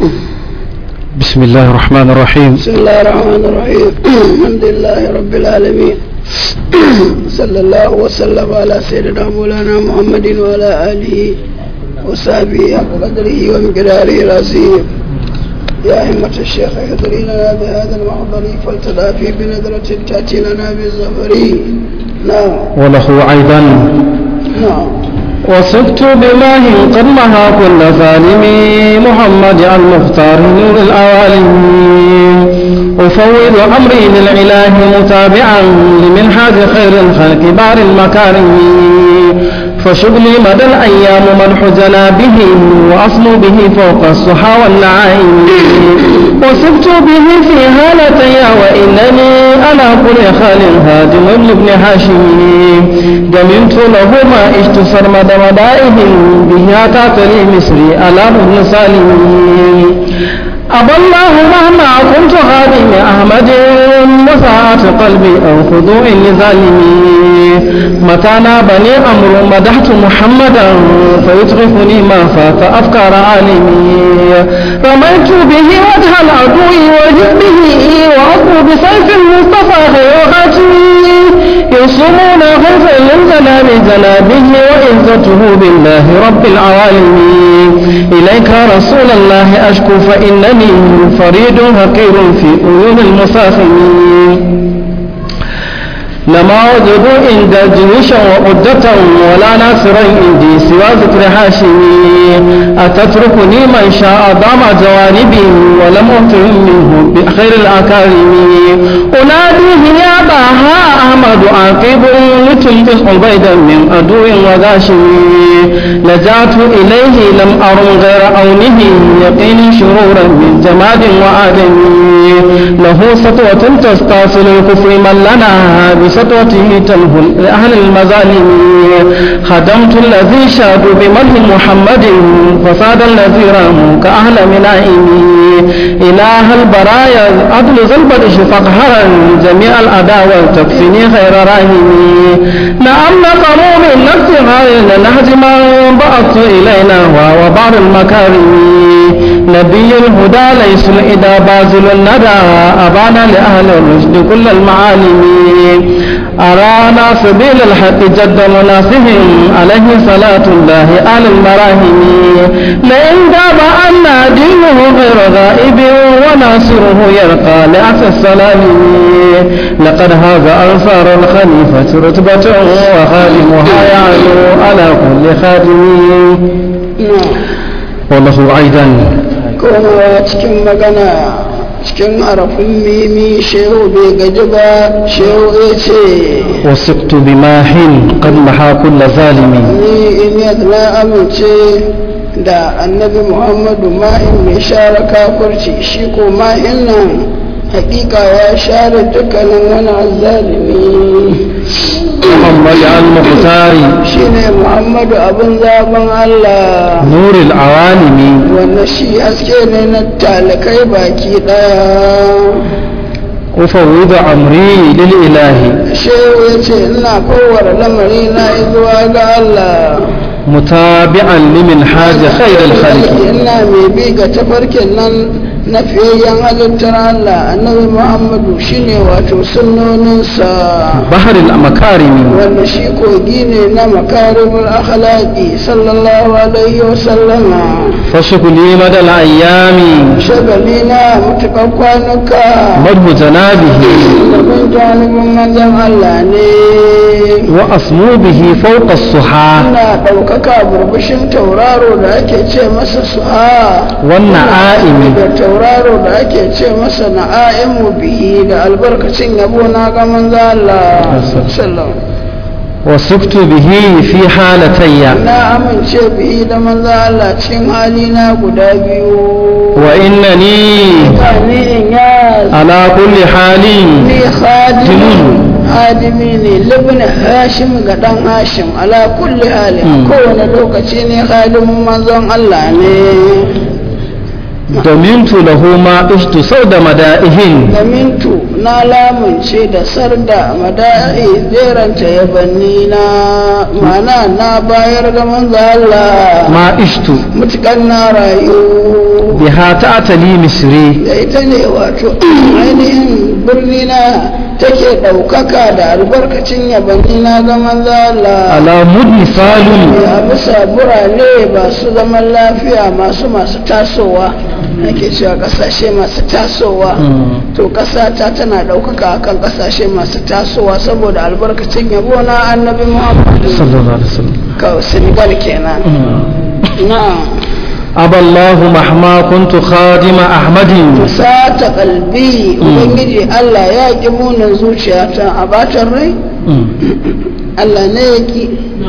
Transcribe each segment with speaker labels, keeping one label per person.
Speaker 1: بسم الله الرحمن الرحيم.
Speaker 2: بسم الله الرحمن الرحيم. الحمد لله رب العالمين. صلى الله وسلم على سيدنا مولانا محمد وعلى آله وصحبه وقدره ومقداره العظيم. يا همة الشيخ احضري لنا بهذا المحضر فلتضافي بنظرة تأتي لنا بالظفر. نعم.
Speaker 1: وله أيضا
Speaker 2: نعم.
Speaker 1: وصدت بماه قد محى كل ظالم محمد المختار نور العوالم. أفوض أمري للإله متابعا لمنهاج خير الخلق بار المكارم. فشغلي مدى الأيام مدح جنابه وأصل به فوق الصحى والنعائم. وصبت به في هالتي وإنني على كل خال هادم لابن هاشم. جملت له ما اشت سرمد مدائه به أتاتني مصري على ابن سالم. أبى الله مهما كنت خادم أحمد وساعة قلبي أو خضوع لظالمي. متى نابني أمر مدحت محمدا فيتغفني ما فات أفكار عالمي. رميت به وجه العدو وجبه وأصل بسيف المصطفى خير خاتمي. يصومون غيظا للجناب جنابه وعزته بالله رب العوالم. إليك رسول الله أشكو فإنني فريد حقير في عيون المساخمين. لما وجدوا عند جيوشا وعدة ولا ناصرا عندي سوى ذكر هاشمي. أتتركني من شاء ضام جوانبي ولم أطعم منه بخير الأكارم. أناديه يا طه أحمد عاقب لتنقذ عبيدا من عدو وغاشمي. لجأت إليه لم أرم غير عونه يقيني شرورا من جماد وآدم. له سطوة تستاصل الكفر من لنا بسطوته تنهل لأهل المظالم. خدمت الذي شادوا بمنه محمد فصاد الذي راموا كأهل منائمي. إله البرايا عدل ظلبة فقهرا جميع الأداوة تكفني خير راهمي. نعم نقروا من نفس غير نهج من بعثت إلينا وبعض المكارم. نبي الهدى ليس الإدى بازل الندى أبانا لأهل الرشد كل المعالم. أرانا سبيل الحق جد مناصهم عليه صلاة الله آل المراهم. لئن غاب عنا دينه غير غائب وناصره يرقى لأسى السلام. لقد هذا أنصار الخليفة رتبة وخادمها يعلو على كل خادم. والله أيضا
Speaker 2: komawa cikin magana cikin harafin mimi shehu bai gaji ba. shehu ya ce
Speaker 1: وثقت بماح قد محى كل ظالم.
Speaker 2: ni in na amince da annabi muhammadu ma'in mai share kafirci. shi ko ma'in nan hakika ya share dukkanin wani azzalimi.
Speaker 1: محمد المختار
Speaker 2: shine muhammadu abin zaben Allah
Speaker 1: nurul awalimi.
Speaker 2: wanda shi haske ne na talakai baki daya.
Speaker 1: أفوض أمري للإله
Speaker 2: shehu ya ce ina kowar lamari na zuwa ga Allah
Speaker 1: متابعا لمنهاج خير الخلق.
Speaker 2: ina mai bi ga tafarkin nan na fiyayyen halittar Allah annabi Muhammadu shine wato sunnoninsa.
Speaker 1: بحر المكارم
Speaker 2: wanda shi kogi ne na makarimul akhlaqi sallallahu alaihi wa sallama.
Speaker 1: فشكلي مدى الأيام
Speaker 2: shagali na mutukan kwanuka
Speaker 1: مدح جنابه
Speaker 2: domin janibin manzon Allah ne.
Speaker 1: وأصمو به فوق الصحى
Speaker 2: ina ɗaukaka burbushin tauraro da ake ce masa suha
Speaker 1: والنعائم.
Speaker 2: da tauraro da ake ce masa na'imu bihi da albarkacin yabo na ga manzo Allah sallallahu.
Speaker 1: وثقت به في حالتي
Speaker 2: na amince bihi da manzo Allah cikin halina guda biyu.
Speaker 1: وإنني
Speaker 2: ni in ya
Speaker 1: على كل حال
Speaker 2: ni hadimi ne libin hashim ga dan hashim ala kulli halin kowane lokaci ne halimin manzon Allah ne.
Speaker 1: ضمنت له ما عشت سود مدائه.
Speaker 2: Damintu na lamunce da sarda mada'i jeranta yabanni na mana na bayar ga manzo Allah
Speaker 1: ما عشت
Speaker 2: mutukan na rayu
Speaker 1: biha ta'tali misri
Speaker 2: da ita ne wato ainihin birni na take ɗaukaka da albarkacin yabanni na ga manzo Allah
Speaker 1: ala mudni salun
Speaker 2: ya bisa burane ba su zaman lafiya masu tasowa nake cewa kasashe masu tasowa to kasa ta tana ɗaukaka akan kasashe masu tasowa saboda albarkacin yabo na annabi Muhammad
Speaker 1: sallallahu alaihi wasallam
Speaker 2: ka Senegal kenan na'am
Speaker 1: aballahu mahma kuntu khadima ahmadin
Speaker 2: sata kalbi ubangiji Allah ya ki munin zuciyata a batan rai Allah ne ya ki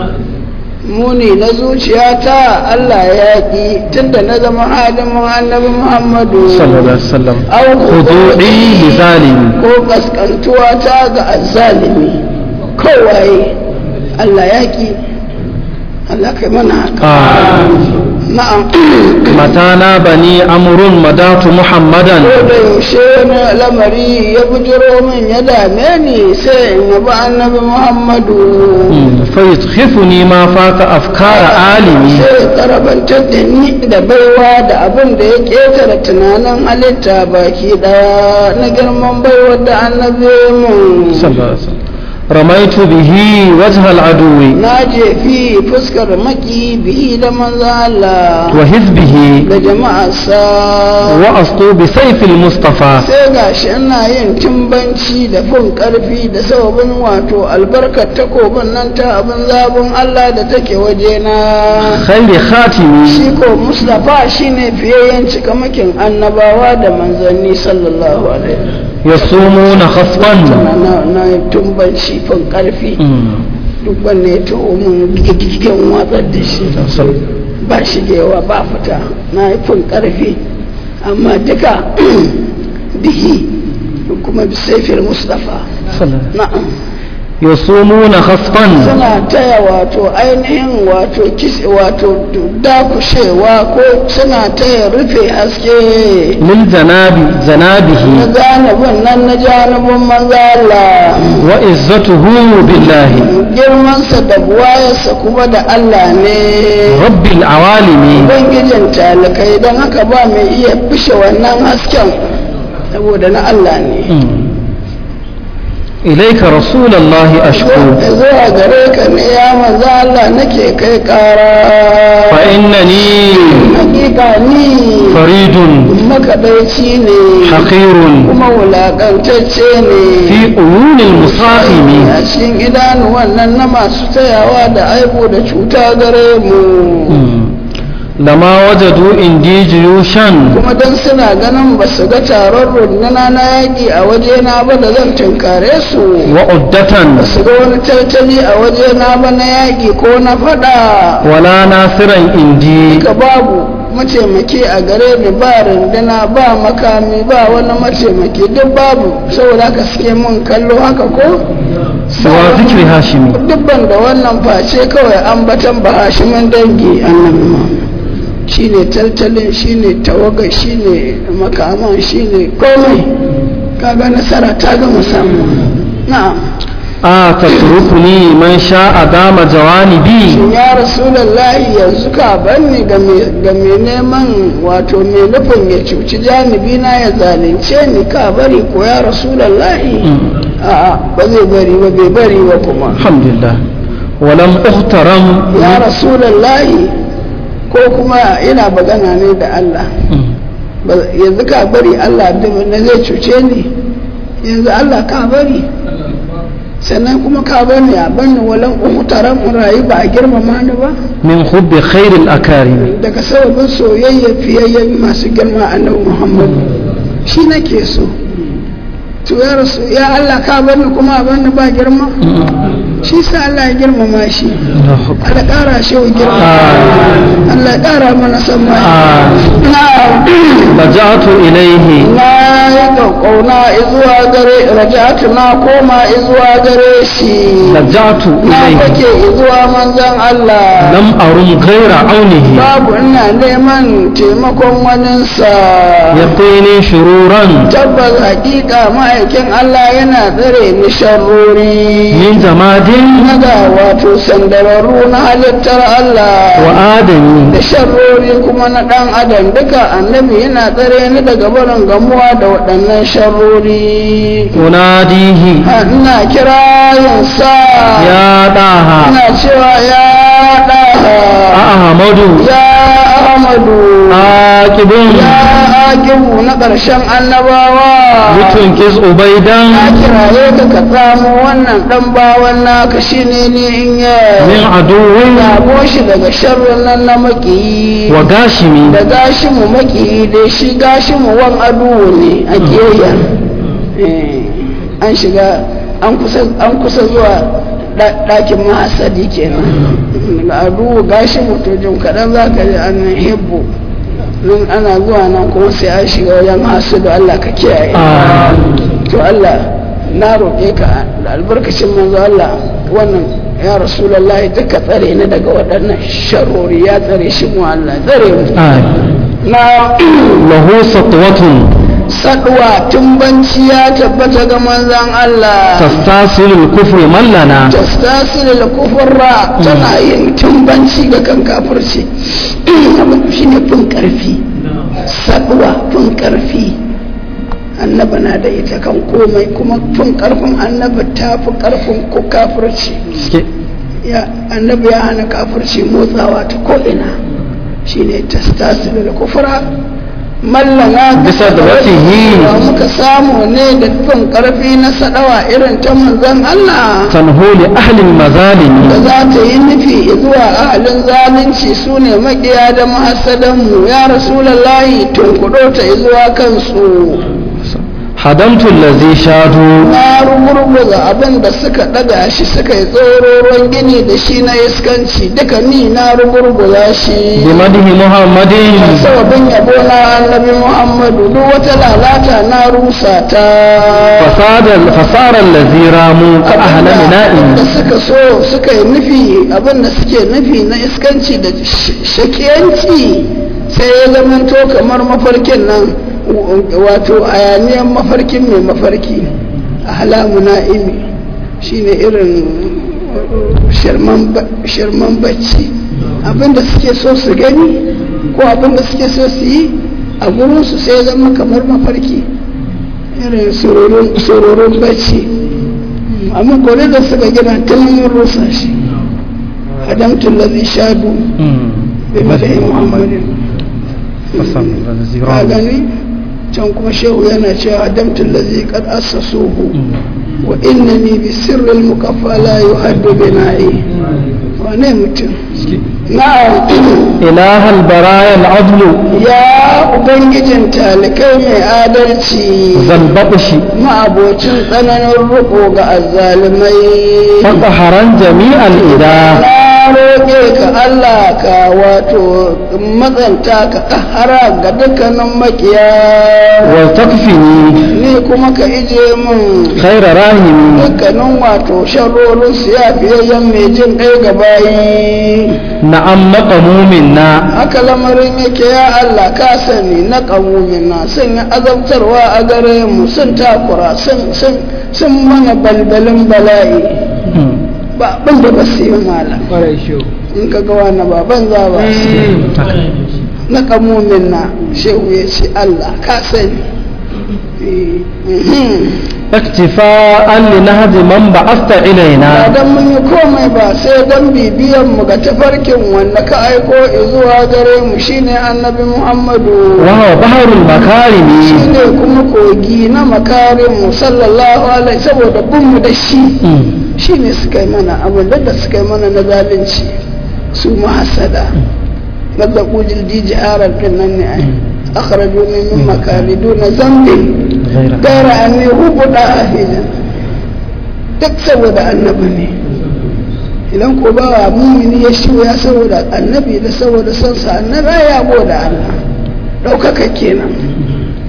Speaker 2: muni na zuciyata Allah ya ki tunda na zama hadimin annabi Muhammadu
Speaker 1: sallallahu alaihi wasallam
Speaker 2: au
Speaker 1: khudu'i li zalimi
Speaker 2: ko kaskantuwa ta ga azzalimi kowaye Allah ya ki Allah kai mana haka na'am
Speaker 1: matana bani amrun madatu muhammadan
Speaker 2: ko da yaushe wani lamari ya bujiro min ya dame ni sai in yabi annabi Muhammadu
Speaker 1: fa yadkhifuni ma faka afkara alimi
Speaker 2: sai karabantar da ni da baiwa da abin da ya ketare tunanin halitta baki daya na girman baiwar da annabi mun
Speaker 1: sallallahu alaihi wasallam ramaitu bihi wajha al-aduwi
Speaker 2: na jefi fuskar maki bihi da manzo Allah
Speaker 1: wa hizbihi
Speaker 2: da jama'arsa
Speaker 1: wa asqu bi sayf al-mustafa
Speaker 2: sai gashi ina yin timbanci da fin karfi da sababin wato albarkar takobin nan ta abin zabun Allah da take waje na
Speaker 1: khairi khatimi
Speaker 2: shi ko Mustafa shine fiyayyen cikamakin annabawa da manzanni sallallahu alaihi
Speaker 1: yasumuna khasban
Speaker 2: na tumbanci fin karfi duk wanne ya taho mun gigigen watsar da shi ba shigewa ba fita na yi fin karfi amma duka bihi kuma bisaifir Mustafa na'am
Speaker 1: yasumuna khasban
Speaker 2: suna taya wato ainihin wato dakushewa ko suna taya rufe haske
Speaker 1: lil zanabihi
Speaker 2: na janibin nan na janibin manzo Allah
Speaker 1: wa izzatuhu billahi
Speaker 2: girmansa da buwayarsa kuma da Allah ne
Speaker 1: rabbil awalimi
Speaker 2: ubangijin talikai don haka ba mai iya fishe wannan hasken saboda na Allah ne
Speaker 1: ilaika rasulallahi ashku
Speaker 2: zuwa gare ka ne ya manzo Allah nake kai kara
Speaker 1: fa innani
Speaker 2: hakika ni
Speaker 1: faridun
Speaker 2: makadaici ne
Speaker 1: haqirun
Speaker 2: kuma wulakantacce ne
Speaker 1: fi uyunil musahimi
Speaker 2: a cikin idanuwan nan na masu tayawa da aibu da cuta gare mu
Speaker 1: lama wajadu indi jiyushan
Speaker 2: kuma don suna ganin ba su ga taron runduna na yaƙi a waje na ba da zan tunkare su
Speaker 1: wa uddatan
Speaker 2: ba su ga wani tattali a waje na ba na yaƙi ko na faɗa
Speaker 1: wala nasiran indi
Speaker 2: ka babu mataimaki a gare ni ba runduna ba makami ba wani mataimaki duk babu saboda ka suke mun kallo haka ko
Speaker 1: sawa zikri hashimi
Speaker 2: dubban da wannan face kawai ambatan ba hashimin dangi annabi shine tattalin shine tawaga shine makaman shine komai kaga nasara ta gama samu na'am
Speaker 1: a tatrukuni man sha'a dama jawanibi
Speaker 2: ya rasulullahi yanzu ka banni ga mai neman wato mai nufin ya cuci janibi na ya zalunce ni ka bari ko ya rasulullahi a'a ba zai bari ba bai bari ba kuma
Speaker 1: alhamdulillah walam uhtaram
Speaker 2: ya rasulullahi ko kuma ina magana ne da Allah yanzu ka bari Allah na zai cuce ni yanzu Allah ka bari sannan kuma ka bani a bani walan umutaran rayu ba a girmama ni ba
Speaker 1: min hubbi khairil akarim
Speaker 2: daga sababin soyayya fiyayyen masu girma annabi Muhammad shi nake so to ya rasu ya Allah ka bani kuma a bani ba girma shi sa Allah ya girmama shi Allah ƙara shi wa girma Allah ƙara mana san mai
Speaker 1: laja'tu ilayhi
Speaker 2: na yi ƙoƙo kauna izuwa gare raja'atu na koma izuwa gare shi
Speaker 1: raja'tu
Speaker 2: na
Speaker 1: ilayhi
Speaker 2: fake izuwa manzon Allah
Speaker 1: lam arum ghayra aunihi
Speaker 2: babu ina neman taimakon waninsa
Speaker 1: yaqini shururan
Speaker 2: tabbas hakika ma'aikin Allah yana tsare ni sharrori
Speaker 1: min jamadin
Speaker 2: naga wato sandararru na halittar Allah
Speaker 1: wa adami
Speaker 2: da sharrori kuma na dan adam duka annabi yana tsare ni daga barin gamuwa da waɗannan sharrori
Speaker 1: unadihi
Speaker 2: ina kirayensa
Speaker 1: ya daha
Speaker 2: ina cewa ya daha
Speaker 1: ahmadu
Speaker 2: ya ahmadu
Speaker 1: aqibun
Speaker 2: ya aqibu na ƙarshen annabawa
Speaker 1: mutun kis ubaidan
Speaker 2: na kiraye ka ka samu wannan dan bawan naka shine ne in ya
Speaker 1: min aduwin
Speaker 2: zabo shi daga sharrin nan na maki
Speaker 1: wa gashimi
Speaker 2: da gashi mu maki da shi gashi mu wan aduwo ne a kiyayya an shiga an kusa zuwa ɗakin mahasadi kenan ga aduwo gashi mu to jin kaɗan za ka ji an hibbo nan ana zuwa nan kuma sai an shiga wajen mahasadu Allah ka kiyaye to Allah na roƙe ka da albarkacin manzo Allah wannan ya rasulullahi duka tsare ni daga waɗannan sharori ya tsare shi mu Allah tsare mu na
Speaker 1: lahu satwatun
Speaker 2: saduwa tumbanci ya tabbata ga manzon Allah
Speaker 1: tastasilul kufri mallana
Speaker 2: tastasilul kufra tana yin tumbanci ga kan kafirci shine fin karfi saduwa fin karfi annaba na da ita kan komai kuma fin karfin annaba ta fi karfin ko kafirci ya annabi ya hana kafirci motsawa ta ko'ina shine tastasilul kufra mallana
Speaker 1: bisa da watihi
Speaker 2: muka samu ne da fin karfi na sadawa irin ta manzon Allah
Speaker 1: tanhuli ahlil mazalimi
Speaker 2: da za ta yi nufi zuwa ahalin zalunci su ne makiya da mahassadanmu ya rasulallahi tunkudo ta zuwa kansu
Speaker 1: hadamtu allazi shadu
Speaker 2: na rugurguza abin da suka daga shi suka yi tsororon gini da shi na iskanci duka ni na rugurguza shi
Speaker 1: bi madhi muhammadin
Speaker 2: sababin yabo na annabi muhammadu duk wata lalata na rusa ta
Speaker 1: fasara allazi ramu ka ahla mina'in
Speaker 2: da suka so suka yi nufi abin da suke nufi na iskanci da shakiyanci sai ya zamanto kamar mafarkin nan wato ayaniyan mafarkin mai mafarki ahlamu na'imi shine irin shirman bacci abinda suke so su gani ko abinda suke so su yi a gurinsu sai zama kamar mafarki irin sororin bacci amma kone da suka gina tunanin rusa shi hadamtun lazi shadu bai matsayin muhammadin ka gani can kuma shehu yana cewa adamtul ladhi qad assasuhu wa innani bi sirril mukaffa la yuhaddu bina'i wane mutum na'am
Speaker 1: ilahal baraya al'adlu
Speaker 2: ya ubangijin talikai mai adalci
Speaker 1: zalbaɓushi
Speaker 2: ma'abocin tsananin riko ga azzalimai
Speaker 1: faƙaharan jami'al ida
Speaker 2: roƙe ka Allah ka wato matsanta ka ƙahara ga dukkanin makiya
Speaker 1: wa takfini
Speaker 2: ni kuma ka ije min
Speaker 1: khaira rahimi
Speaker 2: dukkanin wato sharorin su ya fiyayyen mai jin ɗaya ga bayi
Speaker 1: na'am maqamumin na
Speaker 2: haka lamarin yake ya Allah ka sani na ƙamumin na sun yi azabtarwa a gare mu sun takura sun mana balbalin bala'i ba abin da ba su yi malam in ka gawa na baban za ba na kamomin na shehu ya ce Allah ka sani
Speaker 1: iktifa'an li nahji man ba'asta ilaina
Speaker 2: ba dan mun yi komai ba sai dan bibiyan mu ga tafarkin wanda ka aiko zuwa gare mu shine annabi Muhammadu
Speaker 1: wa huwa baharul makarimi
Speaker 2: shine kuma kogi na makarim mu sallallahu alaihi saboda bin mu da shi shine suka yi mana abin da suka yi mana na zalunci su mahasada ladda kujil diji arar din nan ne ai akhrajuni min makani duna zambin gaira anni hubuda ahida duk saboda annabi ne idan ko ba mumini ya shiya saboda annabi da saboda son sa annabi ya goda Allah daukaka kenan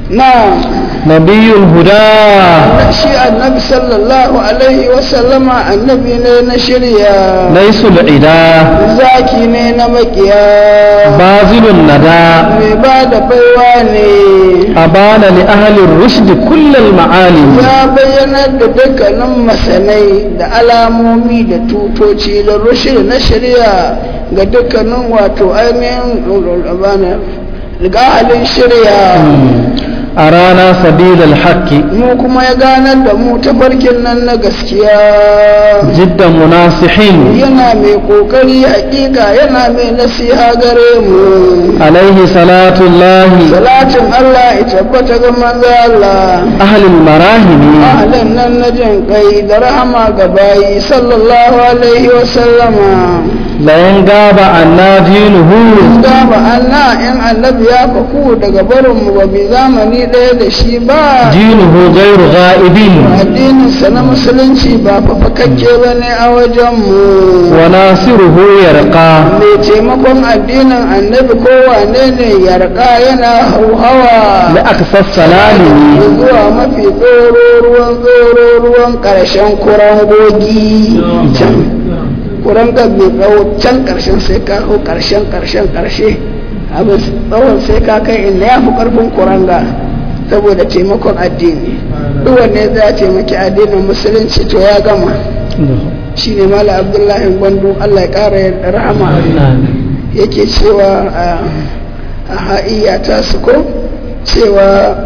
Speaker 2: na
Speaker 1: nabiyul huda
Speaker 2: shi annabi sallallahu alaihi wasallama annabi ne na shirya
Speaker 1: laysul ida
Speaker 2: zaki ne na makiya
Speaker 1: bazilun nada
Speaker 2: mai ba da baiwa ne
Speaker 1: abana li ahli ar-rushd kull al-ma'alim
Speaker 2: ya bayyana da dukkanin masanai da alamomi da tutoci da rushd na shirya ga dukkanin wato ainihin ga halin shirya
Speaker 1: a rana sabilal haqqi
Speaker 2: mu kuma ya ganar da mu tafarkin nan na gaskiya
Speaker 1: jiddan munasihin
Speaker 2: yana mai kokari hakika yana mai nasiha gare mu
Speaker 1: alaihi salatu llahi
Speaker 2: salatin Allah ya tabbata ga manzo Allah
Speaker 1: ahlul marahimi
Speaker 2: ahlan nan na jin kai da rahama ga bayi sallallahu alaihi wa sallama
Speaker 1: la yangaba annajinuhu
Speaker 2: gaba Allah in annabi ya faku daga barin mu ba bi zamani ɗaya da shi ba
Speaker 1: dinuhu ghairu ghaibin
Speaker 2: addinin sa na musulunci ba fafakakke bane a wajen mu
Speaker 1: wa nasiruhu yarqa
Speaker 2: mai taimakon addinin annabi kowane ne yarqa yana hauhawa
Speaker 1: la aksas salami
Speaker 2: zuwa mafi ruwan ƙarshen kurangogi can kuranga mai tsawo can ƙarshen sai ka hau ƙarshe abin tsawon sai ka kai inda ya fi ƙarfin kuranga saboda taimakon addini duk wanne za a taimaki addinin musulunci to ya gama shi ne mala abdullahi gwandu Allah ya ƙara rahama yake cewa a ha'iya ta su ko cewa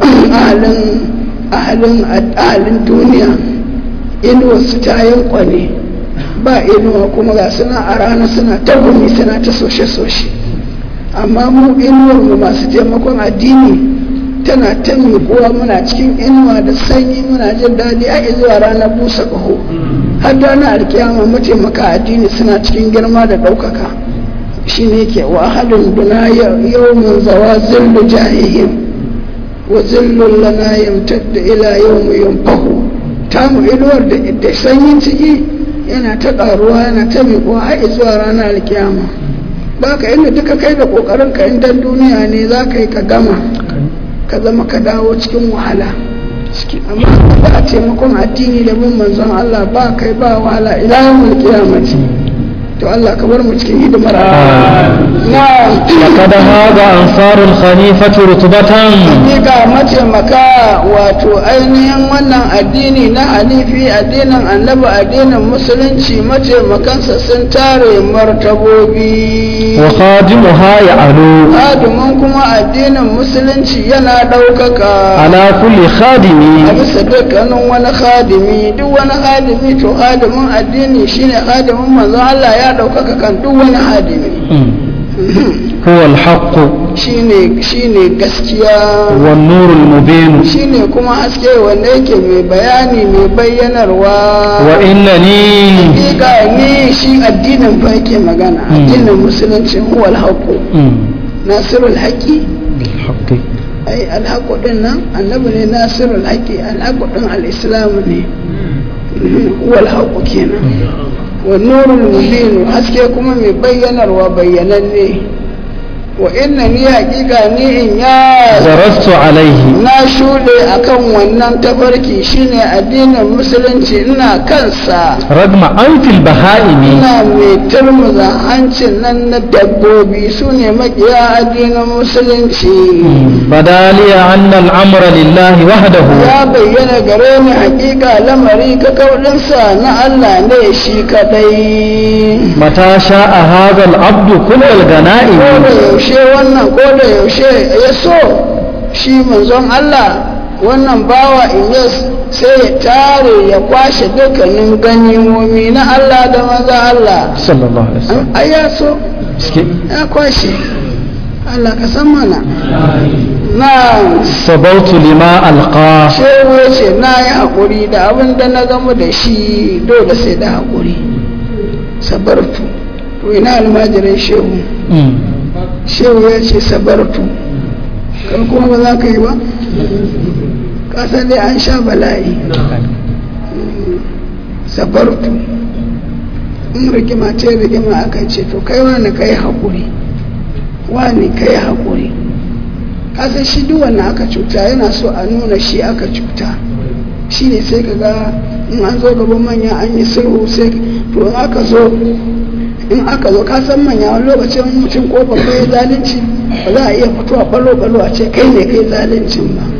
Speaker 2: ahalin duniya inuwarsu ta yankwa ne ba inuwa kuma ga suna a rana suna ta gumi suna ta soshe-soshe amma mu inuwar mu masu taimakon addini tana ta miƙuwa muna cikin inuwa da sanyi muna jin daɗi a zuwa ranar busa ƙaho har da na alkiyama mataimaka addini suna cikin girma da ɗaukaka shi ne ke wahalin duna yau mun zawa zillu jahihim wa zillun lana yamtadda ila yau mu yamfahu tamu inuwar da sanyin ciki yana ta ƙaruwa yana ta miƙuwa har zuwa ranar alkiyama ba ka inda duka kai da ƙoƙarin ka inda duniya ne za ka yi ka gama ka zama ka dawo cikin wahala amma ba a taimakon addini da bin manzon Allah ba kai ba wahala ila yawmul qiyamati to Allah ka bar mu cikin hidimar na
Speaker 1: laqad hada ansarul khanifati rutbatan
Speaker 2: hakika mataimaka wato ainihin wannan addini na hanifi addinin annabi addinin musulunci mataimakansa sun tare martabobi
Speaker 1: wa khadimuha ya'lu
Speaker 2: khadimun kuma addinin musulunci yana ɗaukaka
Speaker 1: ala kulli khadimi
Speaker 2: a bisa dukkanin wani khadimi duk wani khadimi to khadimin addini shine khadimin manzon Allah ya ɗaukaka kan duk wani hadimi
Speaker 1: huwa al-haqq
Speaker 2: shine gaskiya
Speaker 1: wan nurul mubin
Speaker 2: shine kuma haske wanda yake mai bayani mai bayyanarwa
Speaker 1: wa innani
Speaker 2: hakika ni shi addinin fa yake magana addinin musulunci huwa al-haqq nasirul haqi
Speaker 1: bil haqqi
Speaker 2: ai al-haqq din nan annabi ne nasirul haqi al-haqq din al-islam ne huwa al-haqq kenan والنور المبين haske kuma mai bayyanarwa bayyananne wa inna ni hakika ni in ya
Speaker 1: zarastu alaihi
Speaker 2: na shuɗe akan wannan tafarki shine addinin musulunci ina kansa
Speaker 1: ragma anfil bahaimi
Speaker 2: ina mai turmuza hancin nan na dabbobi su ne makiya addinin musulunci
Speaker 1: badaliya anna al'amra lillahi wahdahu
Speaker 2: ya bayyana gare ni hakika lamari ka kaulinsa na Allah ne shi kadai
Speaker 1: mata sha'a hadha al-abdu kull al-ganaim
Speaker 2: wannan ko da yaushe ya so shi manzon Allah wannan bawa in sai ya tare ya kwashe dukkanin ganimomi na Allah da maza Allah
Speaker 1: sallallahu alaihi wasallam
Speaker 2: ai ya so ya kwashe Allah ka san mana na
Speaker 1: sabautu lima alqa
Speaker 2: shehu ya ce na yi haƙuri da abin da na gamu da shi dole sai da haƙuri sabartu to ina almajirai shehu shehu ya ce sabartu kan kuma ba za ka yi ba kasar dai an sha bala'i sabartu in rigima ce rigima aka ce to kai wani ka yi haƙuri wani ka yi haƙuri kasan shi duk wannan aka cuta yana so a nuna shi aka cuta, shi ne sai ka ga in an zo gaban manya an yi sulhu sai to in aka zo kasan manya wani lokacin mutum ko babba ya zalunci ba za a iya fitowa balo a ce kai ne kai zaluncin ba,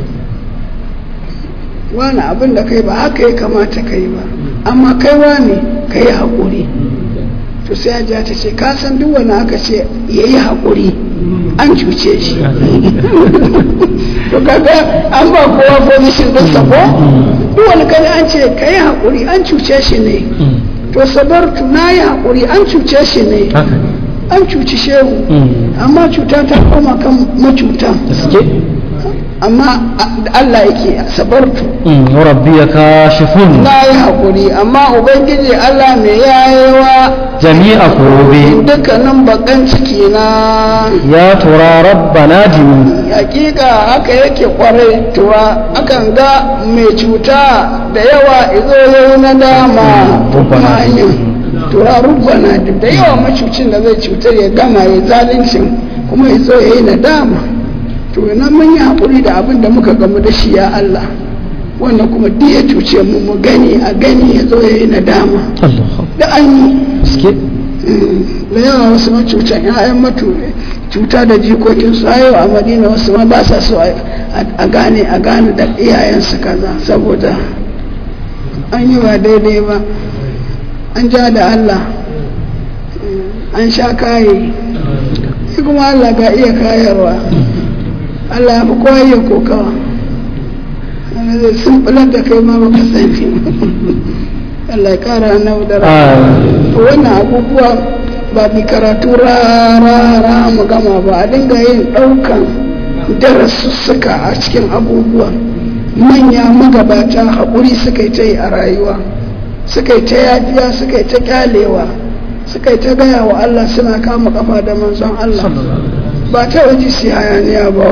Speaker 2: wani abin da kai ba haka ya kamata kai ba, amma kai wani ka yi haƙuri. To sai hajiya ta ce kasan duk wani aka ce ya yi haƙuri an cuce shi. To kaga an ba kowa position din sa ko duk wani kai an ce ka yi haƙuri an cuce shi ne, to sabartu na yi haƙuri an cuce shi ne, an cuci shehu amma cuta ta koma kan macutan, amma Allah yake sabartu
Speaker 1: rabbi ya kashifun
Speaker 2: na yi haƙuri amma ubangiji Allah mai yayewa
Speaker 1: jami'a kurobe
Speaker 2: dukkanin bakan ciki na
Speaker 1: ya tura rabbana jimi.
Speaker 2: Hakika haka yake kwarai tuwa akan ga mai cuta da yawa izo yau na dama tura rubbana da yawa macucin da zai cutar ya gama ya zalincin kuma izo ya yi na dama. To na mun yi haƙuri da abin da muka gamu da shi ya Allah, wannan kuma duk ya cuce mu gani a gani ya zo ya yi nadama da an yi da yawa wasu macutan ya'yan cuta da jikokin su ayo a Madina wasu ma ba sa so a gane da iyayensu kaza saboda an yi ba daidai ba, an ja da Allah an sha kayi kuma Allah ga iya kayarwa. Allah ya fi kowa ya kokawa wanda zai sun fular da kai ma baka sani. Allah ya kara na da to wannan abubuwa ba bi karatu rara mu gama ba, a dinga yin ɗaukan darasussuka a cikin abubuwa. Manya magabata haƙuri suka yi ta yi a rayuwa, suka yi ta yafiya, suka yi ta kyalewa, suka yi ta gaya wa Allah suna kama kafa da manzon Allah, ba ta waje su hayaniya ba.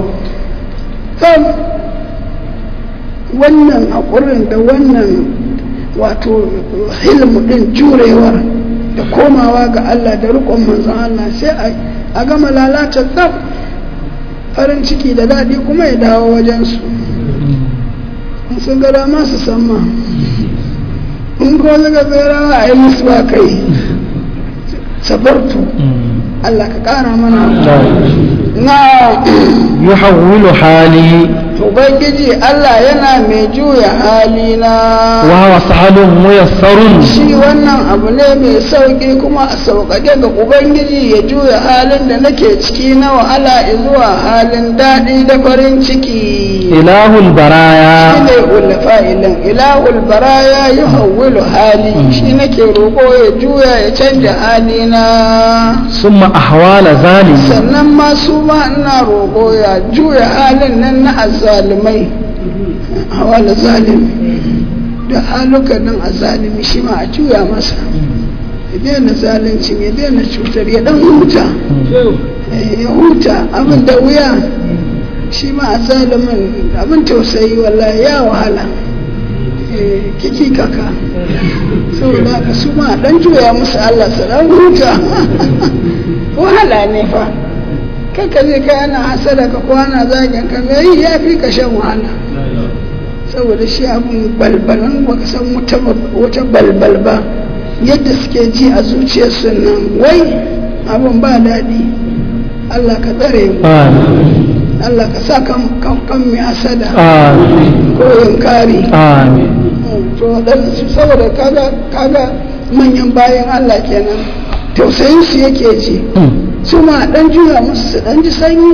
Speaker 2: Wannan haƙurin da wannan wato hilmu ɗin jurewar da komawa ga Allah da riƙon manzon Allah sai a gama lalata tsaf, farin ciki da daɗi kuma ya dawo wajensu. Sun ga dama su samma in ko suka tserawa a yi musu ba kai sabartu. Allah ka ƙara mana na
Speaker 1: yuhawwilu hali
Speaker 2: Ubangiji Allah yana mai juya halina
Speaker 1: wa huwa sahalun muyassarun,
Speaker 2: shi wannan abu ne mai sauƙi kuma a sauƙaƙe ga Ubangiji ya juya halin da nake ciki na wahala zuwa halin daɗi da farin ciki.
Speaker 1: Ilahul baraya
Speaker 2: shi ne ulfa'ilin ilahul baraya yuhawwilu hali, shi nake roƙo ya juya ya canja halina.
Speaker 1: summa ahwala zalim,
Speaker 2: sannan ma su ma ina roƙo ya juya halin nan na azzalumai. Ahwala zalim da halukan nan azzalumi shi ma a juya masa, ya daina zalincin, ya daina cutar, ya dan huta, ya huta abin da wuya. Shi ma azzalumin abin tausayi wallahi ya wahala, kiki kaka saboda haka su ma dan juya musu Allah su dan huta. Wahala ne fa, kanka zai kai ana hasada ka ko ana zagin ka mai ya fi ka shan wahala, saboda shi abin balbalan ba ka san wata balbal ba yadda suke ji a zuciyarsu nan, wai abin ba daɗi. Allah ka tsare mu, Allah ka sa kan mai hasada ko inkari. To saboda kaga manyan bayan Allah kenan tausayin su yake ji, su ma dan juya musu su dan ji sanyi.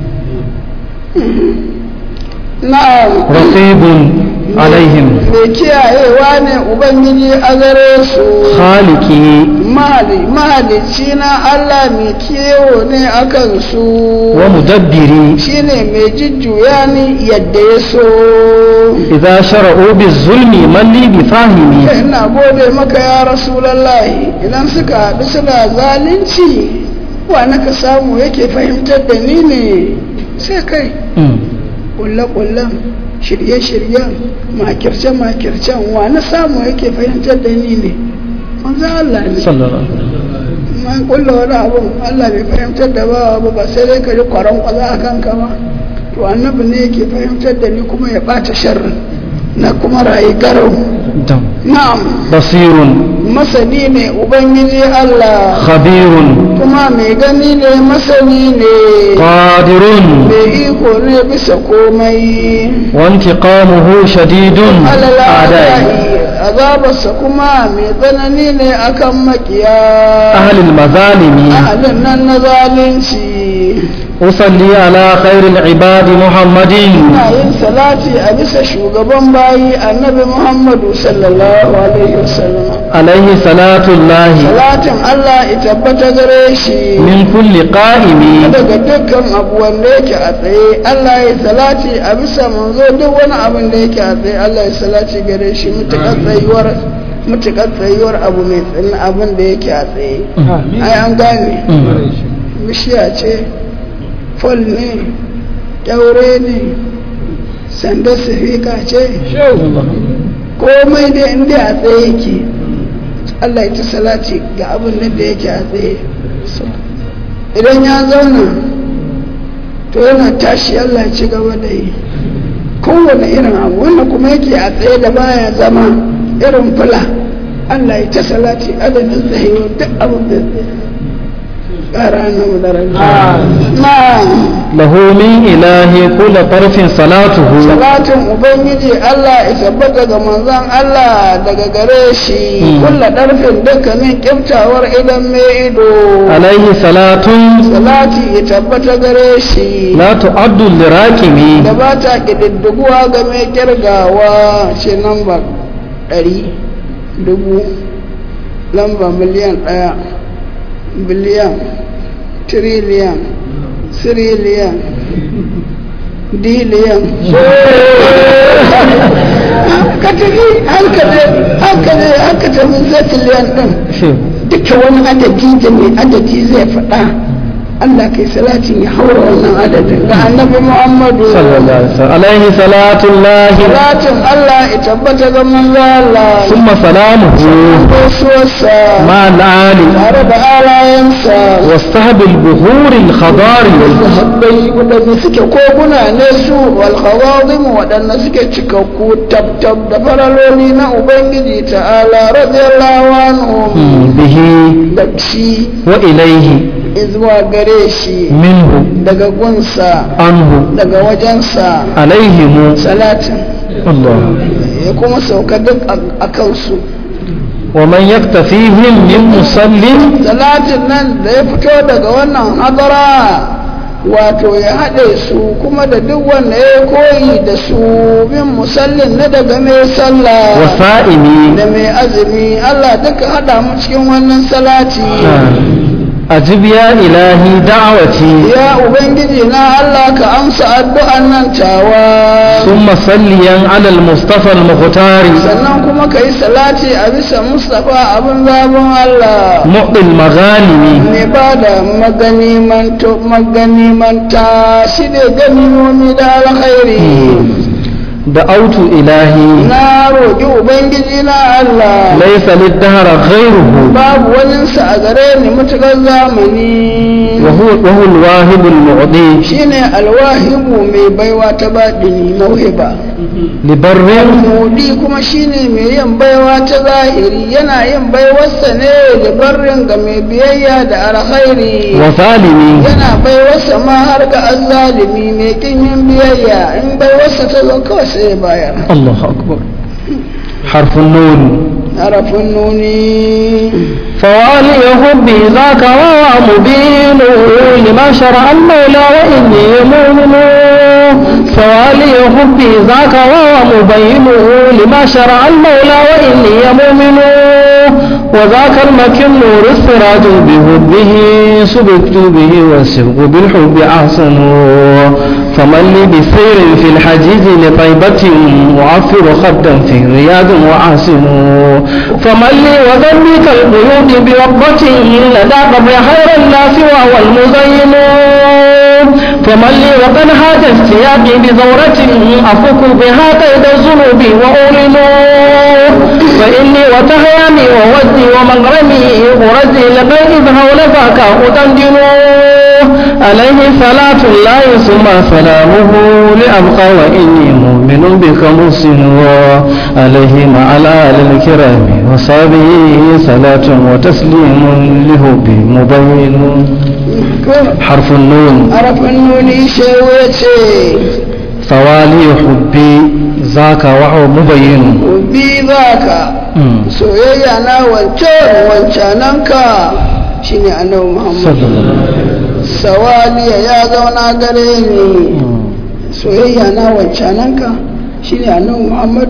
Speaker 2: Na
Speaker 1: raqibun alaihim,
Speaker 2: mai kiyayewa ne Ubangiji a gare su.
Speaker 1: khaliki
Speaker 2: Mahalici na Allah mai kiyewo ne a kansu.
Speaker 1: wa mudabbiri,
Speaker 2: Shi ne mai jujjuya ni yadda ya so.
Speaker 1: idza shara'u bizulmi man li bi fahimi,
Speaker 2: Ina gode maka ya Rasulallahi, idan suka haɗu suna zalunci wa naka samu yake fahimtar da ni ne sai kai. Kulle-kullen shirye-shiryen makirce-makircen wa na samu yake fahimtar da ni ne manzo Allah ne
Speaker 1: sallallahu
Speaker 2: ma kulla wani abu Allah bai fahimtar da ba sai dai ka ji kwaron kwaza a kanka ba. to annabi ne yake fahimtar da ni kuma ya ɓata sharrin na kuma rayu garau. Na'am.
Speaker 1: Basirun.
Speaker 2: Masani ne Ubangiji Allah.
Speaker 1: Khabirun.
Speaker 2: Kuma mai gani ne masani ne.
Speaker 1: Qadirun.
Speaker 2: Mai iko ne bisa komai.
Speaker 1: Wantiqamuhu shadidun.
Speaker 2: Adai. Azabarsa kuma mai tsanani ne akan makiya.
Speaker 1: Ahlul mazalimi.
Speaker 2: Ahlun nan na zalunci.
Speaker 1: Usalli ala khairil ibadi Muhammadin.
Speaker 2: Ina yin salati a bisa shugaban bayi annabi Muhammadu sallallahu alaihi wasallam.
Speaker 1: Alaihi salatullahi.
Speaker 2: Salatin Allah ya tabbata gare shi.
Speaker 1: Min kulli qa'imi.
Speaker 2: Daga dukkan abu wanda yake a tsaye Allah ya salati a bisa manzo duk wani abin da yake a tsaye Allah ya salati gare shi mutukar tsayuwar abu mai tsanin abin da yake a tsaye. Ai an gane. Bishiya ce. Fol ne, kyaure ne, sanda sifika ce, komai da inda a tsaye yake, Allah ya ta salati ga abin da yake a tsaye. Idan ya zauna, to yana tashi Allah ci gaba da yi. Kowane irin abu wanda kuma yake a tsaye da baya zama irin fula, Allah ya ta salati adadin tsayewa duk abin da
Speaker 1: lahu min ilahi kula farfin salatuhu.
Speaker 2: Salatin Ubangiji Allah ya tabbata ga manzon Allah daga gare shi kula ɗarfin dukkanin kiftawar idan mai ido.
Speaker 1: Alaihi salatun.
Speaker 2: Salati ya tabbata gare shi.
Speaker 1: La tu'addu lirakimi.
Speaker 2: Da ba ta ƙididdiguwa ga mai kirgawa ce lamba 100,000 lamba miliyan 1 biliyan tiriliyan siriliyan diliyan haka ta min zatiliyan ɗin duka wani adadi da mai adadi zai faɗa Allah kai salatin ya haura wannan adadin ga annabi Muhammadu
Speaker 1: alaihi salatullahi.
Speaker 2: Salatin Allah ya tabbata ga manzo Allah.
Speaker 1: Summa salamuhu. Ma al'ali.
Speaker 2: Tare da alayensa.
Speaker 1: Wastahbil buhuril khadari.
Speaker 2: Wadanda suke koguna ne su wal khawadim wadanda suke cikakku tabtab da faraloli na Ubangiji ta'ala radiyallahu anhu.
Speaker 1: Bihi.
Speaker 2: Da shi.
Speaker 1: Wa ilaihi.
Speaker 2: Izuwa gare shi
Speaker 1: minhu
Speaker 2: daga gunsa
Speaker 1: anhu
Speaker 2: daga wajensa
Speaker 1: alaihimu
Speaker 2: salatin
Speaker 1: Allah
Speaker 2: ya kuma sauka duk a kansu.
Speaker 1: Wa man yaktafihim min musallin.
Speaker 2: Salatin nan da ya fito daga wannan hadara wato ya haɗe su kuma da duk wanda ya koyi da su min musallin na daga mai sallah
Speaker 1: wa sa'imi
Speaker 2: da mai azumi Allah duka haɗa mu cikin wannan salati.
Speaker 1: Ajib ya ilahi da'awati.
Speaker 2: Ya Ubangiji na Allah ka amsa addu'an nan tawa.
Speaker 1: Summa salliyan alal Mustafa al-Mukhtari.
Speaker 2: Sannan kuma ka yi salati a bisa Mustafa abin zaben Allah.
Speaker 1: Mu'dil maghanimi.
Speaker 2: Me ba da maganimanta shi ne ganimomi da alkhairi.
Speaker 1: Da autu ilahi.
Speaker 2: Na roƙi Ubangiji na Allah.
Speaker 1: Laisa liddahara ghairuhu.
Speaker 2: Babu waninsa a gare ni mutukar zamani.
Speaker 1: Wa huwa al-wahibul mu'di.
Speaker 2: Shine alwahibu mai baiwa ta baɗini mauhiba.
Speaker 1: Libarrin
Speaker 2: mudi kuma shine mai yin baiwa ta zahiri yana yin baiwarsa ne libarrin ga mai biyayya da alkhairi.
Speaker 1: Wa zalimi.
Speaker 2: Yana baiwarsa ma har ga azzalimi mai kin yin biyayya in baiwarsa ta zo kawai sai ya bayar.
Speaker 1: Allahu akbar. Harfun nun.
Speaker 2: Harfun nuni.
Speaker 1: فوالي حبي ذاك وهو مبين لما شرع المولى وإني مؤمن. فوالي حبي ذاك وهو مبين لما شرع المولى وإني مؤمن. وذاك المكن نور السراج بحبه سبقت به والسبق بالحب أحسن. فمن لي بسير في الحجيج لطيبة وعفر خدا في رياض وعاصم. فمن لي وذنبي كالقيود بوقبة لدى قبر خير الناس وهو المزين. فمن لي وقد هات استياقي بزورة أفك بها قيد الذنوب وأولن. فإني وتهيامي ووجدي ومغرمي أرزي لبيت هول ذاك أدندن. عليه صلاة الله ثم سلامه لأبقى وإني مؤمن بك محسن عليه مع الآل الكرام وصحبه صلاة وتسليم لهبي مبين حرف النون ثوالي حبي ذاك وهو مبين
Speaker 2: حبي ذاك soyayya na wancananka shine annabi Muhammad sawaliya ya zauna gare ni soyayya na wancananka shine annabi Muhammad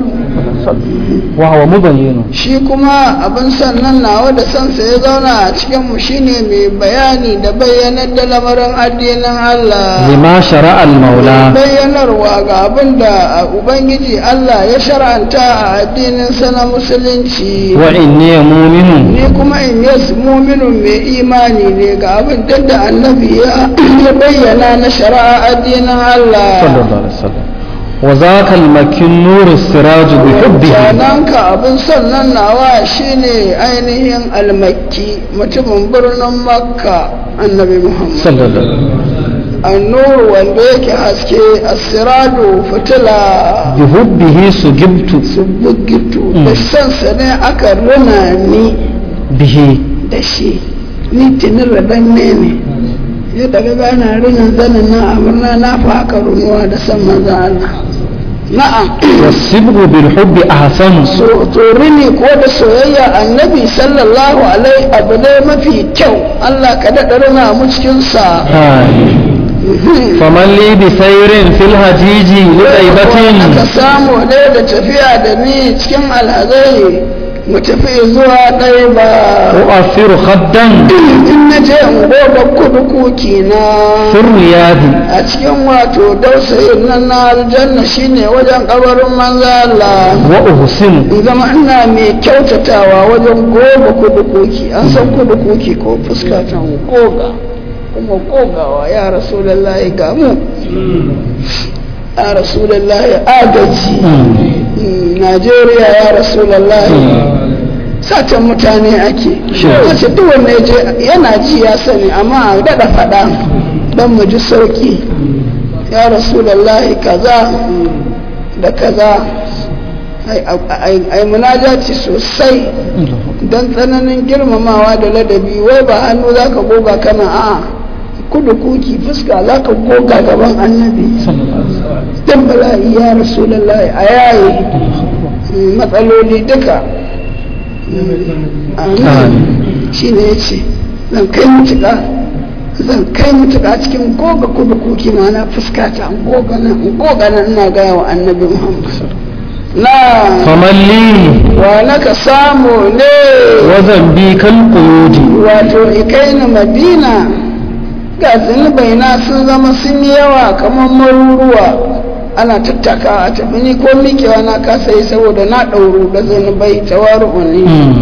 Speaker 1: wa huwa mubayyin
Speaker 2: shi kuma abin sannan nawa da sansa ya zauna a cikin mu shine mai bayani da bayyanar da lamarin addinin Allah
Speaker 1: lima shara'a al-maula
Speaker 2: bayyanarwa ga abin da ubangiji Allah ya shar'anta a addinin sa na musulunci
Speaker 1: wa inni mu'minun
Speaker 2: ni kuma in yasu mu'minun mai imani ne ga abin da annabi ya bayyana na shari'a addinin Allah
Speaker 1: sallallahu alaihi wasallam وذاك المكين نور السراج بحبه
Speaker 2: sananka abin sannan nawa shine ainihin almakki mutumin birnin makka annabi Muhammad
Speaker 1: sallallahu alaihi wasallam
Speaker 2: annur wanda yake haske asiradu fitila
Speaker 1: bihubbihi
Speaker 2: sugibtu da sansa ne aka runa ni
Speaker 1: bihi
Speaker 2: da shi ni tinin rabanne ne yadda ga gana runan zanen na amurna na fa aka runuwa da san manzan Allah na'am
Speaker 1: wasibgu bil hubbi ahsan
Speaker 2: so rini ko da soyayya annabi sallallahu alaihi abu ne mafi kyau Allah ka daɗa runa mu cikin sa
Speaker 1: faman li bi sayrin fil hajiji li daibatin
Speaker 2: ka samu ne da tafiya da ni cikin alhazai mu tafi zuwa ɗaya ba
Speaker 1: u'athiru khaddan
Speaker 2: in na je in goga kudukuki na
Speaker 1: surriyadi
Speaker 2: a cikin wato dausayin nan na aljanna shine wajen kabarin manzo Allah
Speaker 1: wa uhsin
Speaker 2: in zama ina mai kyautatawa wajen goga kudukuki an san kudukuki ko fuska ta goga kuma gogawa ya rasulullahi ga mu ya rasulullahi agaji Najeriya ya rasulullahi satan mutane ake wace duk wanda yana ji ya sani amma a daɗa faɗa don mu ji sauƙi ya rasulullahi kaza da kaza ai munajati sosai don tsananin girmamawa da ladabi wai ba hannu za ka goga kana a kudu kuki fuska za ka goga gaban annabi don bala'i ya rasulullahi a yayi matsaloli duka shi ne ya ce zan kai mutuka cikin goga kudu kuki na fuskata goga nan ina gaya wa annabi Muhammad na
Speaker 1: famalli
Speaker 2: wa naka samu ne
Speaker 1: wazan bi kan kuyudi
Speaker 2: wato ikaini madina ga zunubai na sun zama sun yi yawa kamar maruruwa ana tattaka a tafi ni ko mikewa na kasa yi saboda na ɗauru da zunubai tawaru'u ne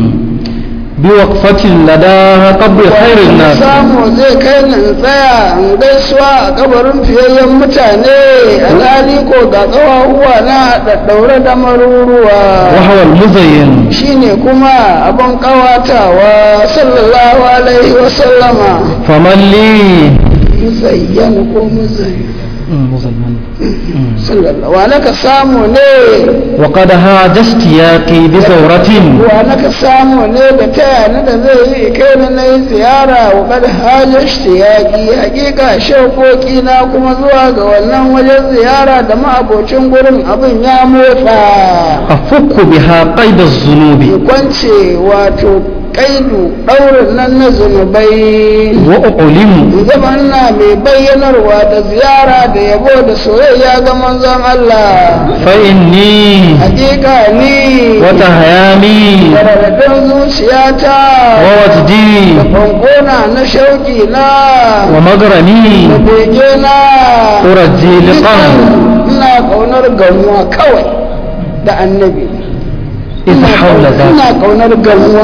Speaker 1: bi waqfatin lada qabri khairin nas
Speaker 2: samu zai kai ni tsaya in gaisuwa a kabarin fiyayyen mutane alhali ko ga kawahuwa na da daure da maruruwa
Speaker 1: wa huwa al-muzayyin
Speaker 2: shine kuma abin kawatawa sallallahu alaihi wa sallama
Speaker 1: famalli
Speaker 2: muzayyan ko muzayyin
Speaker 1: muzayyin
Speaker 2: sallallahu wa naka samu ne
Speaker 1: wa qad hajasti yaqi bi zawratin
Speaker 2: wa naka samu ne da taya ni da zai yi kai ni na yi ziyara wa qad hajasti yaqi hakika shaukoki na kuma zuwa ga wannan wajen ziyara da ma'abocin gurin abin ya motsa
Speaker 1: afukku biha qaid az-zunubi
Speaker 2: kwance wato kaidu daurin nan na zunubai
Speaker 1: wa ulimu
Speaker 2: zaman na mai bayyanarwa da ziyara da yabo da soyayya ga manzon Allah
Speaker 1: fa inni
Speaker 2: hakika ni
Speaker 1: wa tahayami
Speaker 2: da zuciyata
Speaker 1: wa wajdi
Speaker 2: da bankona na shauki na
Speaker 1: wa magrami
Speaker 2: da bege na
Speaker 1: uraji liqan
Speaker 2: ina kaunar gamuwa kawai da annabi
Speaker 1: idha hawla za
Speaker 2: ina kaunar gamuwa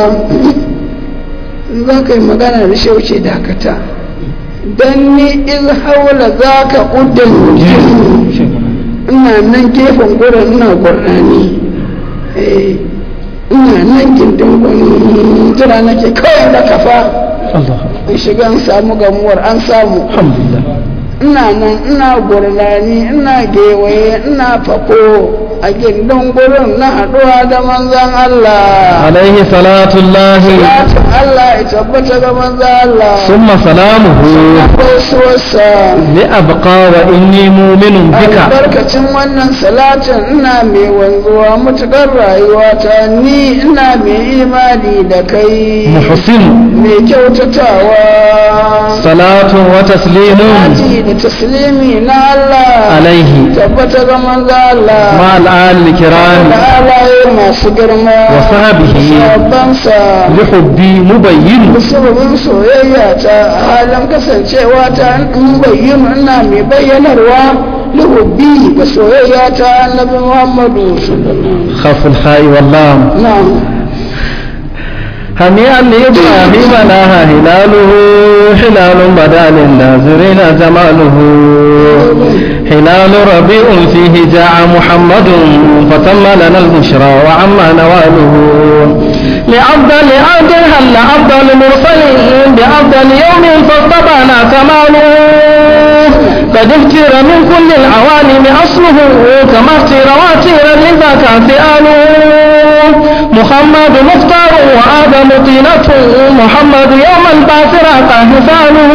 Speaker 2: in za ka yi magana da shauce dakata don ni iz haula za ka ƙudan ina nan gefen gurin ina gurnani ina nan gindin gwani jira nake kawai da kafa
Speaker 1: Allah
Speaker 2: in shiga in samu gamuwar an samu
Speaker 1: alhamdulillah
Speaker 2: ina nan ina gurnani ina gewaye ina fako a gindin gurin na haɗuwa da manzan Allah
Speaker 1: alaihi salatullahi
Speaker 2: salatin Allah ya tabbata ga manzan Allah
Speaker 1: summa salamuhu
Speaker 2: gaisuwarsa
Speaker 1: li abqa wa inni mu'minun bika
Speaker 2: albarkacin wannan salatin ina mai wanzuwa matuƙar rayuwata ni ina mai imani da kai
Speaker 1: muhsin
Speaker 2: mai kyautatawa
Speaker 1: salatu wa taslimun
Speaker 2: Haji da taslimi na Allah
Speaker 1: alaihi
Speaker 2: tabbata ga manzan Allah
Speaker 1: ma al'al kiram
Speaker 2: da alaye masu girma
Speaker 1: wa sahbihi
Speaker 2: sahabbansa
Speaker 1: li hubbi mubayyin
Speaker 2: sababin soyayya ta halin kasancewa ta in bayyana ina mai bayyanarwa lihubbi da soyayya ta annabi Muhammadu
Speaker 1: khaful kha'i wallam
Speaker 2: na'am
Speaker 1: هنيئا لإبراهيم لها هلاله هلال بدا للناظرين جماله هلال ربيع فيه جاء محمد فتم لنا البشرى وعم نواله لأفضل عبد هل أفضل مرسلين بأفضل يوم فاصطبعنا كماله قد اختير من كل العوالم أصله كما اختير واتيرا لذاك فئاله محمد مختار وآدم طينته محمد يوم البعث راقى حسانه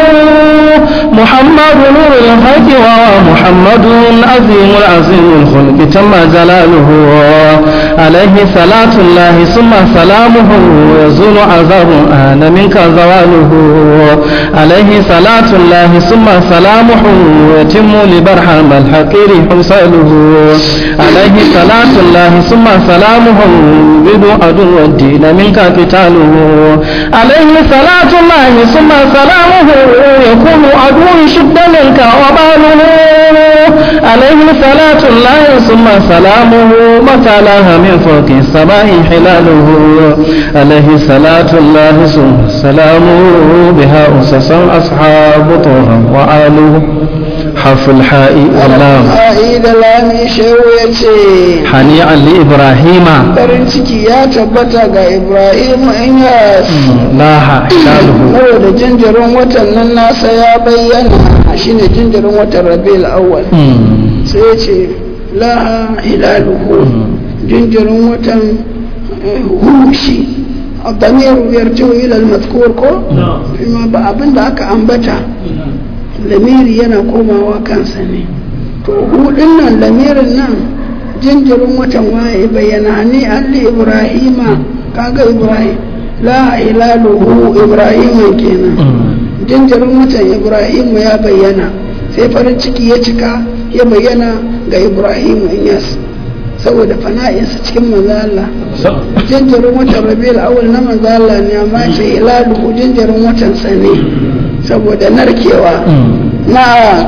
Speaker 1: محمد نور الخلق ومحمد عظيم العظيم الخلق تم جلاله عليه صلاة الله ثم سلامه يزول عذاب آن منك زواله عليه صلاة الله ثم سلامه يتم لبرحم الحقير حصاله عليه صلاة الله ثم سلامه يبيد عدو الدين منك قتاله عليه صلاة الله ثم سلامه يكون عدو شد منك وباله عليه صلاة الله ثم سلامه متى لها من فوق السماء حلاله عليه صلاة الله ثم سلامه بها أسسا أصحاب طورا وآله حرف الحاء واللام
Speaker 2: da lami shehu ya ce
Speaker 1: هنيئا لإبراهيم
Speaker 2: farin ciki ya tabbata ga Ibrahim in ya
Speaker 1: لاها هلاله
Speaker 2: saboda jinjirin watan nan nasa ya bayyana shine jinjirin watan Rabiul Awwal sai ya ce laha hilaluhu jinjirin watan hushi الضمير يرجع إلى المذكور كو فيما بأبن ذاك أنبتا lamiri yana komawa kansa ne to hudun nan lamirin nan jinjirin watan waye bayyana ni alli ibrahima kaga ibrahim la hilaluhu ibrahima kenan jinjirin watan ibrahim ya bayyana sai farin ciki ya cika ya bayyana ga ibrahim inyas saboda fana'insa cikin manzo Allah jinjirin watan rabiul awwal na manzo Allah ne amma ce hilaluhu jinjirin watan sa ne saboda narkewa na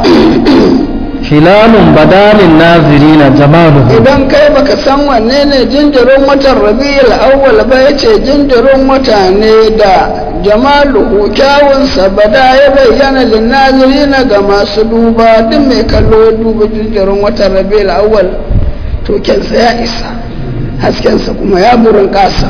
Speaker 1: hilalun badalin nazirina jamaluhu
Speaker 2: idan kai baka san wanne ne jinjirin watan rabiul awwal ba yace jinjirin wata ne da jamaluhu kyawunsa bada ya bayyana lin nazirina ga masu duba duk mai kallo duba jinjirin watan rabiul awwal to kensa ya isa haskensa kuma ya burin kasa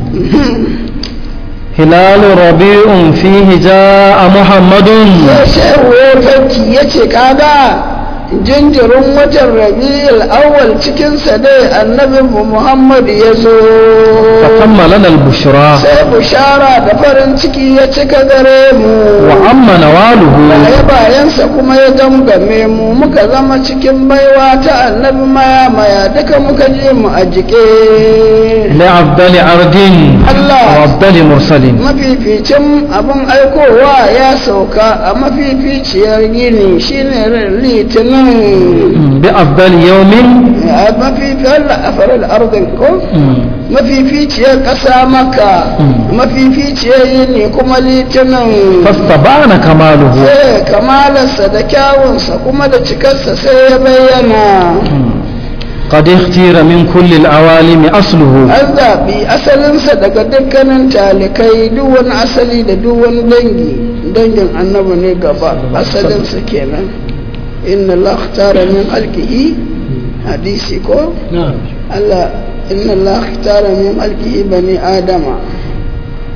Speaker 1: هلال ربيع فيه جاء محمد
Speaker 2: farki ya ce kaga jinjirin watan rabi'ul awwal cikin sa dai annabin Muhammad ya zo
Speaker 1: fatamma lana al-bushra
Speaker 2: sai bushara da farin ciki ya cika gare mu
Speaker 1: wa amma nawaluhu
Speaker 2: bayansa kuma ya gangame mu muka zama cikin baiwa ta annabi maya duka muka je mu a jike
Speaker 1: li afdali ardin
Speaker 2: Allah
Speaker 1: wa afdali mursalin
Speaker 2: mafificin abin aikowa ya sauka a mafificiyar gini shine litinin
Speaker 1: bi afdali yawmin
Speaker 2: mafificiyar afarar ardin ko mafificiyar ƙasa maka mafificiyar yini kuma litinin
Speaker 1: fastabana kamaluhu
Speaker 2: sai kamalarsa da kyawunsa kuma da cikarsa sai ya bayyana
Speaker 1: قد اختير من كل العوالم أصله
Speaker 2: الذابي أصل صدق دكان تالكي دون أصلي دون دنجي النبي نقبا أصل سكينا إن الله اختار من خلقه حديثكو
Speaker 1: نعم
Speaker 2: الله إن الله اختار من خلقه بني آدم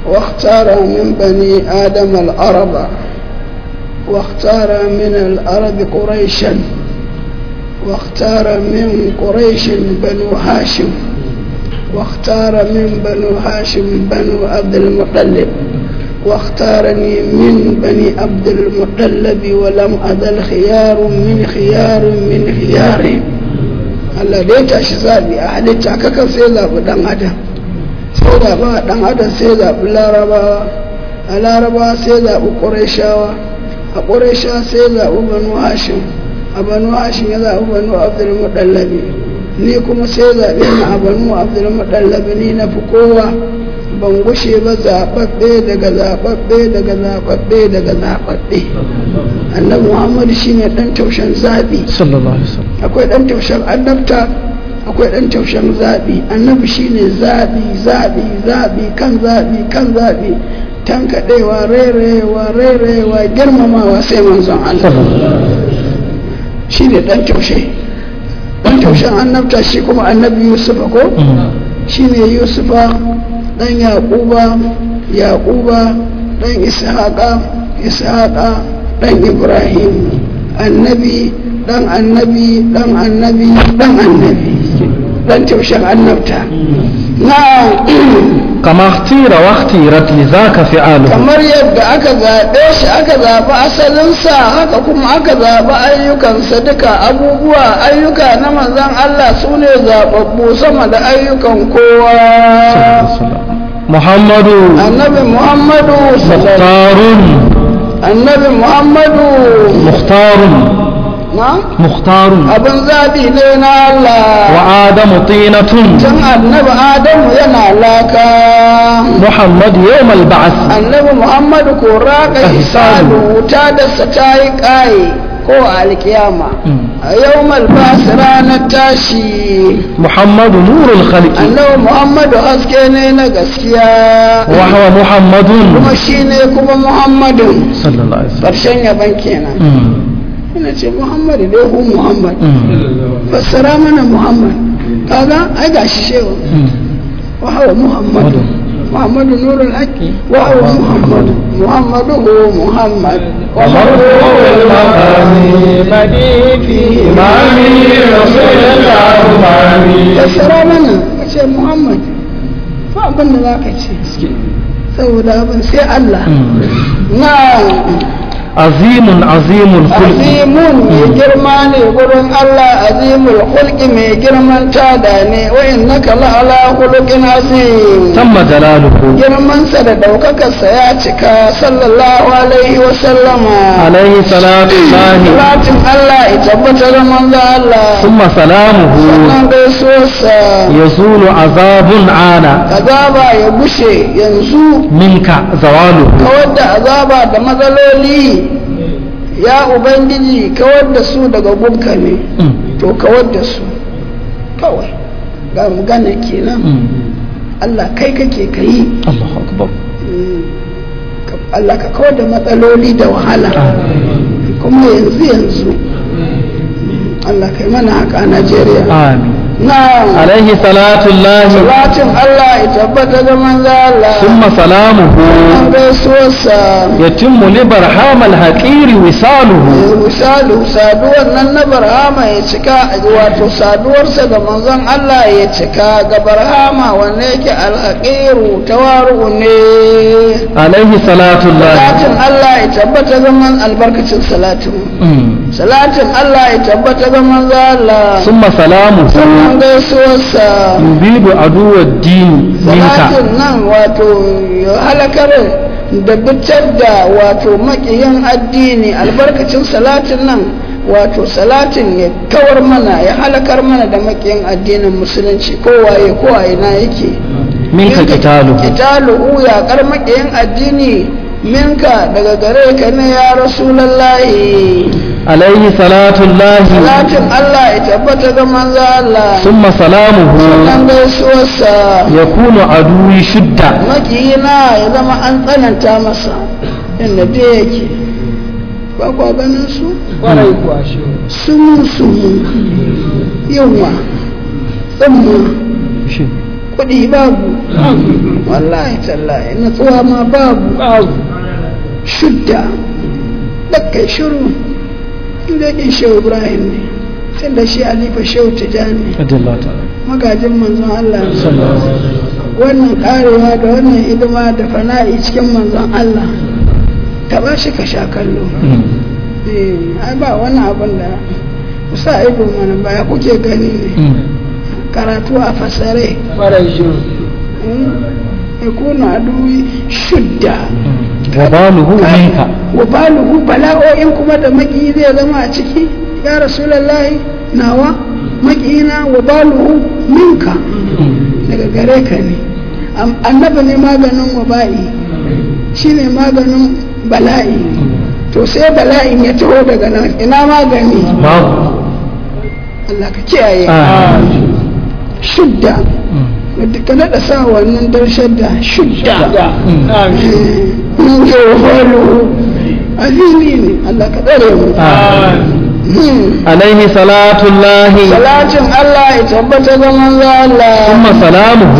Speaker 2: واختار من بني آدم العرب واختار من العرب قريشا واختار من قريش بنو هاشم واختار من بنو هاشم بنو عبد المطلب واختارني من بني عبد المطلب ولم أزل خيار من خياري Allah da ya tashi zaɓi a halitta kakan sai zaɓi ɗan adam sai zaɓi ɗan adam sai zaɓi larabawa a larabawa sai zaɓi ƙurayshawa a ƙurayshawa sai zaɓi banu hashim a banu hashim ya zaɓi banu abdul muɗallabi ni kuma sai zaɓi na a banu abdul muɗallabi ni na fi kowa ban gushe ba zaɓaɓɓe daga zaɓaɓɓe daga zaɓaɓɓe daga zaɓaɓɓe annabi muhammadu shine ɗan taushen zaɓi akwai ɗan taushen annabta akwai ɗan taushen zaɓi annabi shine zaɓi kan zaɓi tankaɗewa rairayewa girmamawa sai manzon Allah shine ɗan taushen annabta shi kuma annabi yusufa ko shine yusufa ɗan yaƙuba ɗan ishaƙa ɗan ibrahim annabi ɗan taushen annabta na
Speaker 1: kama ikhtira wa ikhtirat li zaka fi'alu
Speaker 2: kamar yadda aka zaɓe shi aka zaɓi asalinsa haka kuma aka zaɓi ayyukansa duka ayyuka na manzon Allah su ne zaɓaɓɓu sama da ayyukan kowa
Speaker 1: Muhammadu
Speaker 2: annabi Muhammadu
Speaker 1: mukhtarun annabi
Speaker 2: Muhammadu
Speaker 1: mukhtarun
Speaker 2: abin zaɓi ne na Allah
Speaker 1: wa adamu tinatun
Speaker 2: can annabi adamu yana laka
Speaker 1: Muhammadu yawmal ba'ath
Speaker 2: annabi Muhammadu ko raka hisalu wuta da sa ta yi ƙaye ko alkiyama a yawmal ba'ath ranar tashi
Speaker 1: Muhammadu nurul khalqi
Speaker 2: annabi Muhammadu haske ne na gaskiya
Speaker 1: wa huwa Muhammadun
Speaker 2: kuma shine kuma Muhammadun
Speaker 1: sallallahu alaihi wasallam
Speaker 2: karshen yaban kenan ina ce Muhammadu dai hu Muhammad fassara mana Muhammad kaga ai gashi shewa wa huwa Muhammadu محمد نور الحق وهو محمد هو محمد
Speaker 1: ومرفوع المقام بديع في إمامي رسول الله أمامي
Speaker 2: السلامنا كشي محمد فأبن ذاك شيء سوى أبن سي الله نعم
Speaker 1: عظيم الخلق
Speaker 2: عظيم يجرمان يقولون الله عظيم الخلق يجرمان تاداني وإنك لعلى خلق عظيم
Speaker 1: تم جلاله
Speaker 2: جرمان سردوكك سياتك صلى الله عليه وسلم
Speaker 1: عليه صلاة الله
Speaker 2: الله يتبت من الله
Speaker 1: ثم سلامه يزول عذاب عانا
Speaker 2: عذابا يبشي ينزو
Speaker 1: منك زواله
Speaker 2: كود عذابا دمذلولي ya ubangiji kawar da su daga gunka ne to kawar da su kawai ga magana kenan Allah kai kake kai
Speaker 1: Allahu akbar
Speaker 2: Allah ka kawar da matsaloli da wahala kuma yanzu Allah kai mana haka a Najeriya
Speaker 1: amin
Speaker 2: na'am
Speaker 1: alaihi salatu Allah
Speaker 2: salatin Allah ya tabbata ga manzo Allah
Speaker 1: thumma salamuhu
Speaker 2: an gaisuwarsa
Speaker 1: yatimmu li barham al-haqir wisaluhu
Speaker 2: saduwar nan na barhama ya cika wato saduwarsa ga manzon Allah ya cika ga barhama wanne yake al-haqiru tawaru ne
Speaker 1: alaihi salatu Allah
Speaker 2: salatin Allah ya tabbata ga man albarkacin salatin salatin Allah ya tabbata ga manzo Allah
Speaker 1: thumma salamuhu
Speaker 2: an gaisuwarsa
Speaker 1: yubidu aduwad din minka
Speaker 2: salatin nan wato halakar da bitar da wato makiyin addini albarkacin salatin nan wato salatin ya kawar mana ya halakar mana da makiyin addinin musulunci kowaye na yake
Speaker 1: minka
Speaker 2: kitalu ya kar makiyin addini minka daga gare ka ne ya rasulullahi
Speaker 1: alaihi salatu Allah
Speaker 2: salatin Allah ya tabbata ga manzo Allah
Speaker 1: thumma salamuhu
Speaker 2: sannan gaisuwarsa
Speaker 1: yakunu aduwi shudda
Speaker 2: makiyina ya zama an tsananta masa inda da yake ba kwa ganin su
Speaker 3: kwarai kuwa shi
Speaker 2: sumu yawa tsamma kuɗi babu wallahi tallahi natsuwa ma babu shudda dakkai shiru inda ɗin shehu ibrahim ne sai da shi alifa shehu tijani magajin manzon Allah wannan karewa da wannan hidima da fana'i cikin manzon Allah ta ba shi ka sha kallo ai ba wani abin da kusa ido mana baya kuke gani ne karatu a fasare ya kuna aduwi shudda wabaluhu bala'o'in kuma da maki zai zama a ciki ya rasulallahi nawa makina wabaluhu minka daga gare ka ne annaba ne maganin waba'i shi ne maganin bala'i to sai bala'in ya taho daga nan ina magani Allah ka kiyaye shudda wadda ka naɗa sa wannan don shadda shudda mun ke wahalu azimi ne Allah ka tsare mu
Speaker 1: alaihi salatullahi
Speaker 2: salatin Allah ya tabbata ga manzo Allah
Speaker 1: kuma salamuhu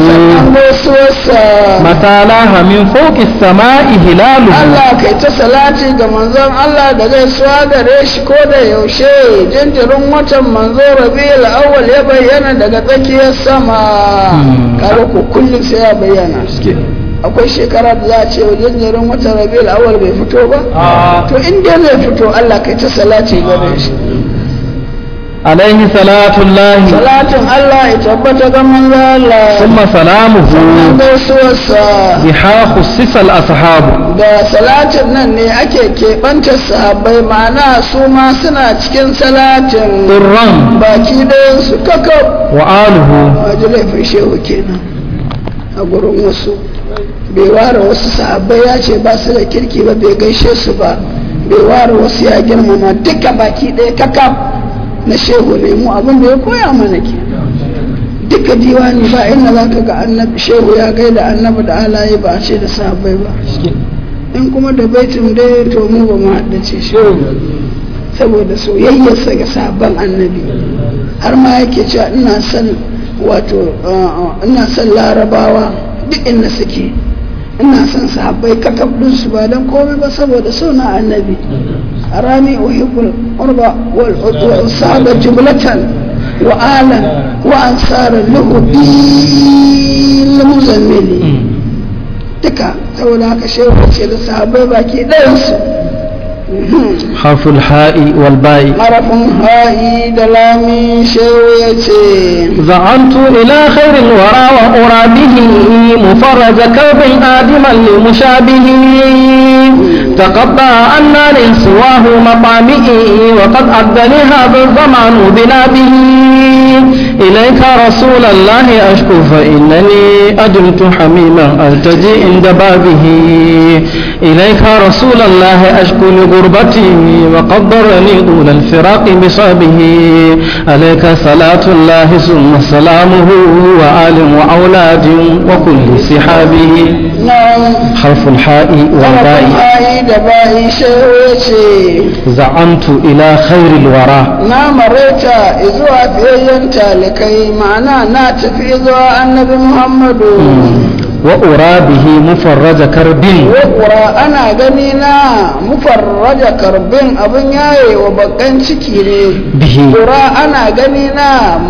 Speaker 1: matalaha min fawqi samai hilalu
Speaker 2: Allah kai ta salati ga manzon Allah da gaisuwa gare shi ko da yaushe jinjirin watan manzo Rabiul Awwal ya bayyana daga tsakiyar sama kare ko kullum sai ya bayyana akwai shekara da za a ce jinjirin watan Rabiul Awwal bai fito ba to inda zai fito Allah kai ta salati gare shi
Speaker 1: alaihi salatullahi
Speaker 2: salatin Allah ya tabbata ga manzo Allah
Speaker 1: kuma salamuhu
Speaker 2: gaisuwarsa
Speaker 1: biha khussisa al-ashabu
Speaker 2: da salatin nan ne ake keɓanta sahabbai ma'ana su ma suna cikin salatin
Speaker 1: sirran
Speaker 2: baki ɗayan su kakau
Speaker 1: wa aluhu
Speaker 2: wajen laifin shehu kenan a gurin wasu bai ware wasu sahabbai ya ce ba su da kirki ba bai gaishe su ba bai ware wasu ya girmama duka baki ɗaya kakau na shehu ne mu abin da ya koya mana ke duka diwani ba inda za ka ga annabi shehu ya gaida annabi da alaye ba a ce da sahabbai ba in kuma da baitin dai to mu ba mu haddace shehu saboda soyayyarsa ga sahabban annabi har ma yake cewa ina son larabawa duk inda suke ina son sahabbai kakaf su ba don komai ba saboda suna annabi rami uhibbul urba wal sahaba jumlatan wa alan wa ansara lahu bil muzammili duka saboda haka shehu ce da sahabbai baki ɗayan su
Speaker 1: حرف الحاء والباء
Speaker 2: حرف هاء دلامي شويتي
Speaker 1: زعمت إلى خير الورى وأرى به مفرج كرب آدما لمشابه تقطع أن لسواه مطامئي وقد أدني هذا الزمان بلا به إليك رسول الله أشكو فإنني أدمت حميما ألتجي عند بابه إليك رسول الله أشكو لغربتي وقد ضرني طول الفراق بصابه عليك صلاة الله ثم سلامه وآل وأولاد وكل صحابه حرف الحاء والباء زعمت إلى خير الورى
Speaker 2: نعم ريتا إذوا فيينتا لكي معنا ناتفي إذوا النبي محمد
Speaker 1: وأرى به مفرج كرب
Speaker 2: وأرى أنا غنينا مفرج كرب أبن ياي وبقين شكيري
Speaker 1: به
Speaker 2: أرى أنا غنينا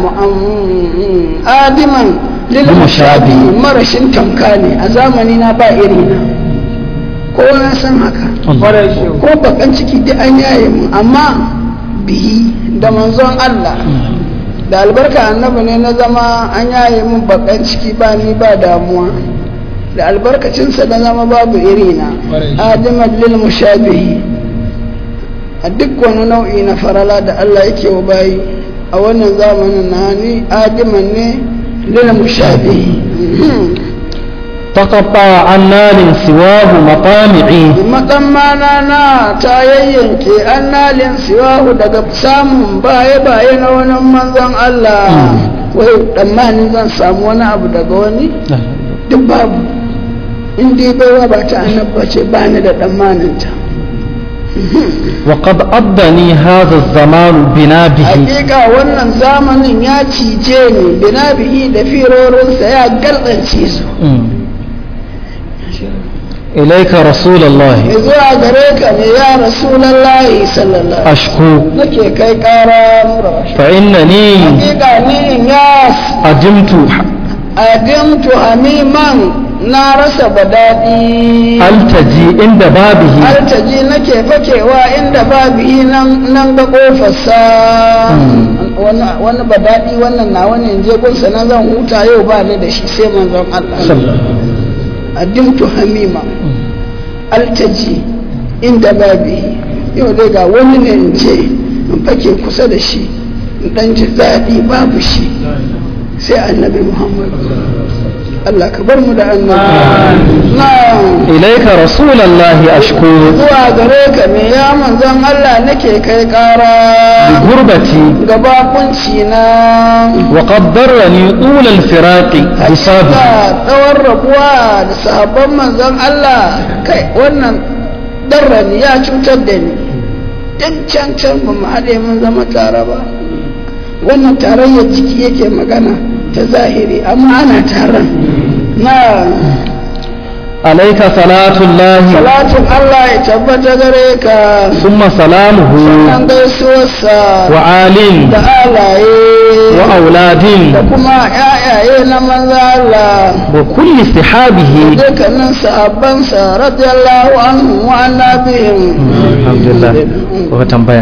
Speaker 2: آدما للمشابه مرشن تمكاني أزامننا بائرنا ko na san haka ko bakan ciki da an yaye mu amma bihi da manzon Allah da albarka annabi ne na zama an yaye mun bakan ciki ba ni ba damuwa da albarkacinsa da zama babu irina adimat lil mushabihi a duk wani nau'i na farala da Allah yake wa bayi a wannan zamanin na ni adiman ne lil mushabihi
Speaker 1: تقطع عن نال سواه مطامعي
Speaker 2: مطمانا تايينكي عن نال سواه daga samun baye na wani manzon Allah wai tsammanin zan samu wani abu daga wani duk babu in dai baiwa ba ta annabba ce ba ni da tsammanin ta
Speaker 1: وقد أضني هذا الزمان بنابه
Speaker 2: hakika wannan zamanin ya cije ni binabihi da firorinsa ya galɗance su
Speaker 1: إليك رسول الله
Speaker 2: zuwa gare ka ne ya rasulallahi sallallahu
Speaker 1: أشكو
Speaker 2: nake kai ƙara nura
Speaker 1: فإنني
Speaker 2: hakika ni in ya adimtu hamiman na rasa badadi
Speaker 1: ألتجي عند بابه
Speaker 2: altaji nake fakewa inda babihi nan ga kofarsa wani badadi wannan na wani je gunsa na zan huta yau ba ni da shi sai manzon Allah addimtu hamima altaji inda babihi yau dai ga wani ne in je in fake kusa da shi in dan ji daɗi babu shi sai annabi Muhammad Allah ka bar mu da annabi na'am
Speaker 1: إليك رسول الله أشكو
Speaker 2: zuwa gare ka ne ya manzon Allah nake kai ƙara
Speaker 1: بغربتي
Speaker 2: gabakunci na
Speaker 1: وقد ضرني طول الفراق حسابه
Speaker 2: tsawon rabuwa da sahabban manzon Allah kai wannan darrani ya cutar da ni dan can ba mu haɗe mun zama tare ba wannan tarayyar jiki yake magana ta zahiri amma ana taron na
Speaker 1: عليك صلاة الله
Speaker 2: salatin Allah ya tabbata gare ka
Speaker 1: ثم سلامه
Speaker 2: sannan gaisuwarsa
Speaker 1: وآل
Speaker 2: da alaye
Speaker 1: وأولاد
Speaker 2: da kuma yayaye na manzo Allah
Speaker 1: وكل صحابه
Speaker 2: dukkanin sahabbansa radiyallahu anhu wa annabihim
Speaker 1: الحمد لله وتنبيه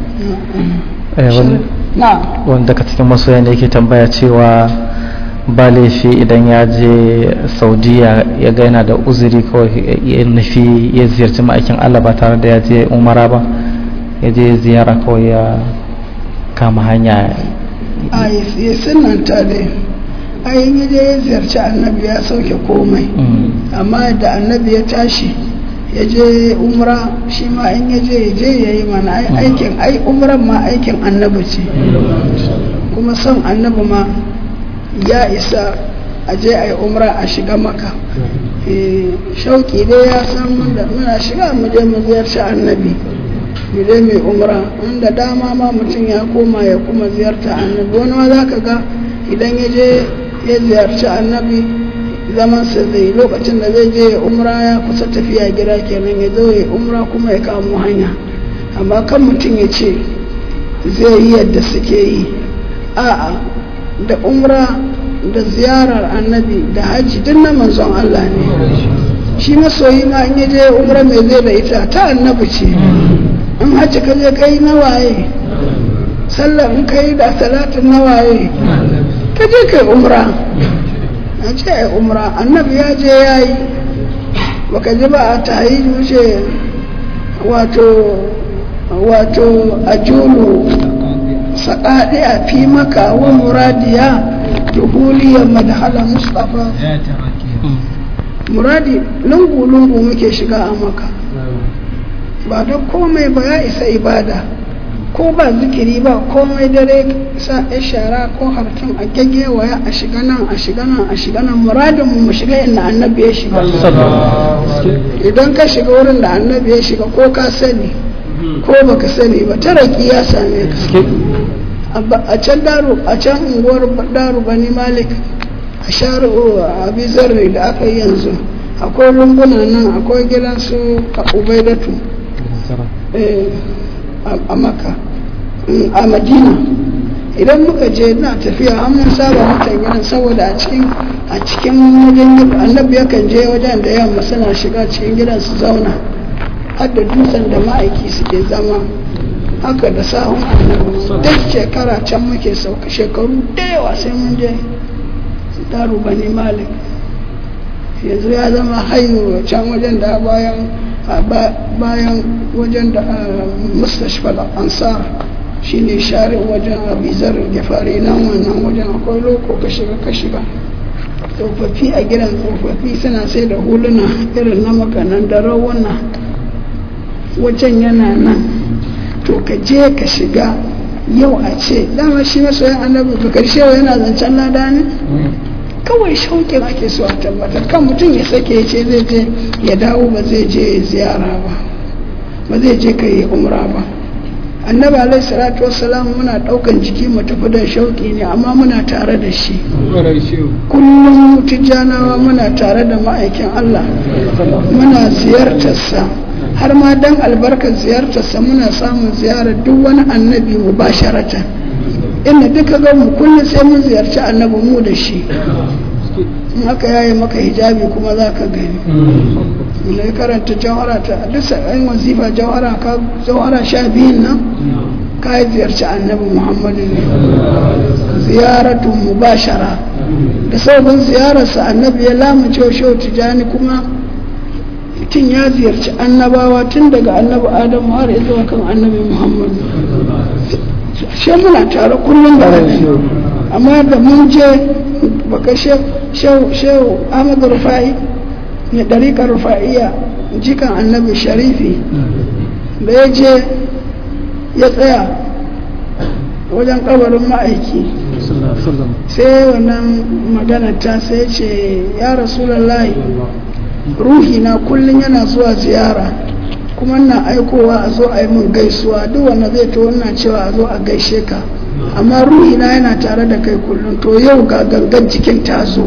Speaker 2: na
Speaker 1: wanda ka cikin masoya ne yake tambaya cewa ba laifi idan ya je saudiya ya ga yana da uzuri kawai ya nufi ya ziyarci ma'aikin Allah ba tare da ya je umara ba ya je ziyara kawai ya kama hanya
Speaker 2: a yi sunanta dai ayin yaje ya ziyarci annabi ya sauke komai amma da annabi ya tashi ya je umra shi ma in ya je ya yi mana aikin umran ma aikin annabi ce kuma son annabi ma ya isa a je a yi umra a shiga maka shauki dai ya san muna shiga mu je mu ziyarci annabi mu je mai umra inda dama ma mutum ya koma ya kuma ziyarta annabi wani ma za ka ga idan ya je ya ziyarci annabi zaman sa zai lokacin da zai je umra ya kusa tafiya gida kenan ya zo ya umra kuma ya kamo hanya amma kan mutum ya ce zai yi yadda suke yi a'a da umra da ziyarar annabi da hajji duk na manzon Allah ne shi masoyi ma in ya je umra mai zai da ita ta annabi ce in hajji ka je kai na waye sallah in kai da salatin na waye ka je kai umra a ce ai umra annabi ya je ya yi baka ji ba a tayi wuce wato a julu saƙaɗe a fi maka wa muradiya duhuliyar madhala mustapha muradi lungu-lungu muke shiga a maka ba don komai ba ya isa ibada ko ba zikiri ba komai dare sa ya shara ko harkin a gaggewaya a shiga nan a shiga nan a shiga nan muradin mu shiga inda annabi ya shiga idan ka shiga wurin da annabi ya shiga ko ka sani ko baka sani ba taraki ya same ka a can unguwar daru bani malik a shari'u a bizarri da aka yi yanzu akwai lunguna nan akwai gidansu a ubaidatu a maka a madina idan muka je na tafiya an mun saba mutan gidan saboda a cikin wajen annabi yakan je wajen da yamma suna shiga cikin gidan su zauna har da dutsen da ma'aiki suke zama haka da sahun annabi duk shekara can muke sauka shekaru da yawa sai mun je daru bani malik yanzu ya zama hayu can wajen da bayan wajen da mustashfal ansar shine share wajen abizar gifari nan wannan wajen akwai loko ka shiga tsofaffi a gidan tsofaffi suna sai da huluna irin na makanan da rawuna wajen yana nan to ka je ka shiga yau a ce dama shi masoyan annabi ka karshe yana zancen lada ne kawai shauƙin ake so a tabbatar kan mutum ya sake ya ce zai je ya dawo ba zai je ziyara ba ba zai je ka yi umra ba. Annabi alaihi salatu wassalam muna ɗaukan jiki mu tafi da shauƙi ne, amma muna tare da shi kullum. Tijjanawa muna tare da ma'aikin Allah, muna ziyartarsa, har ma dan albarkar ziyartarsa muna samun ziyarar duk wani annabi mubasharatan. Inda duka ga mu kullum sai mun ziyarci annabi mu da shi. In haka yayi maka hijabi kuma za ka gani. Ne karanta jawhara ta duk sai wazifa jawhara 12 nan ka ziyarci annabi Muhammadu ne. Ziyaratu mubashara. Da sabon ziyararsa annabi ya lamunce wa Shehu Tijani kuma mutum ya ziyarci annabawa tun daga annabi Adamu har zuwa kan annabi Muhammadu. Shi muna tare kullum da annabi. Amma da mun je baka Shehu Ahmad Rufa'i ne ɗariƙar Rufa'iyya jikan annabi Sharifi da ya je ya tsaya wajen kabarin ma'aiki sai wannan magana ta sai ce ya Rasulullahi, ruhi na kullum yana zuwa ziyara kuma na aikowa a zo a yi mun gaisuwa, duk wanda zai to wannan cewa a zo a gaishe ka, amma ruhi na yana tare da kai kullum. To yau ga gangan cikin ta zo,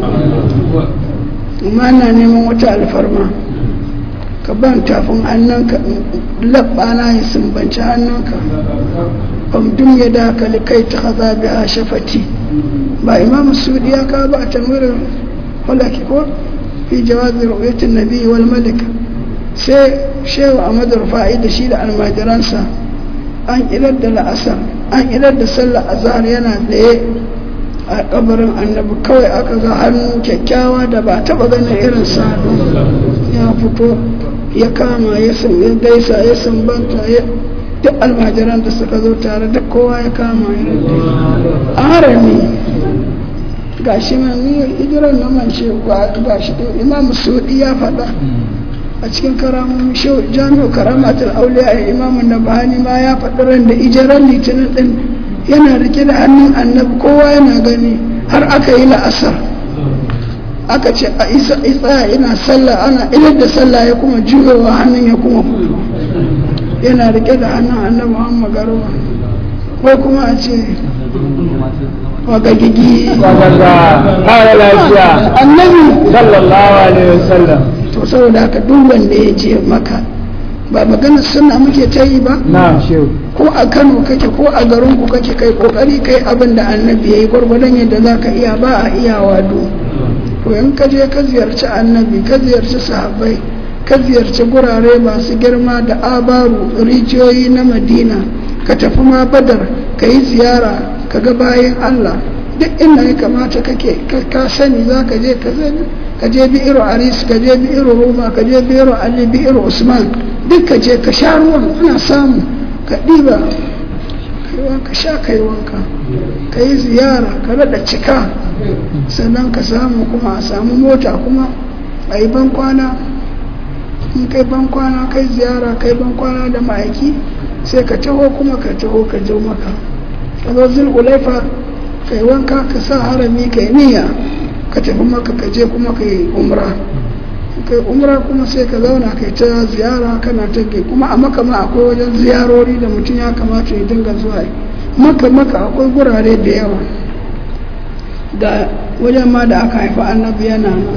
Speaker 2: amma na neman wata alfarma, ka ban tafin hannunka, labbana ya sumbanci hannunka, famdum ya dakali kai ta haza biya shafati. Ba Imam Sudi ya kawo ba a tanwirin falaki ko fi jawazin ru'yatin nabi wal malik. Sai Shehu Ahmad Rufa'i da shi da almajiransa an idar da la'asar, an idar da sallar azhar yana tsaye a kabarin annabi, kawai aka ga hannu kyakkyawa da ba taba ganin irin sa ya fito ya kama ya gaisa ya sumbanta duk almajiran da suka zo tare duk kowa ya kama ya harami. Ga shi man ni hijirar na mance ga shi Imam Sudi ya faɗa a cikin karamun jami'u karamatul auliya ya Imam Nabhani ma ya faɗi ran da ijiran litinin din yana rike da hannun annabi, kowa yana gani, har aka yi la'asar aka ce a isa ina sallah, ana idar da sallah ya kuma juyowa hannun ya kuma fito, yana rike da hannun annabi Muhammad garba, ko kuma a ce wagagigi annabi sallallahu alaihi wasallam. To saboda haka duk wanda ya je maka, ba magana suna muke ta yi ba, ko a Kano kake ko a garin ku kake, kai kokari kai abin da annabi yayi gwargwadon yadda zaka iya, ba a iyawa do. To in ka je ka ziyarci annabi, ka ziyarci sahabbai, ka ziyarci gurare masu girma da abaru rijiyoyi na Madina, ka tafi ma Badar ka yi ziyara, ka ga bayan Allah duk inda ya kamata kake ka sani za ka je, ka je bi'ir Aris, ka je bi'ir Roma, ka je bi'ir Ali, bi'ir Usman, duk ka je ka sha ruwan, ana samu ka ɗiba ka sha kai wanka, ka yi ziyara, ka rada cika, sannan ka samu kuma a samu mota kuma a yi bankwana. In kai bankwana kai ziyara, kai bankwana da ma'aiki, sai ka taho kuma ka taho ka zo maka, ka zo Zulhulaifa kai wanka, ka sa harami kai niyya, ka tafi maka, ka je kuma ka yi umra. Kai umra kuma sai ka zauna kai ta ziyara kana tage, kuma a maka ma akwai wajen ziyarori da mutum ya kamata ya dinga zuwa maka akwai gurare da yawa, da wajen ma da aka haifa annabi yana nan.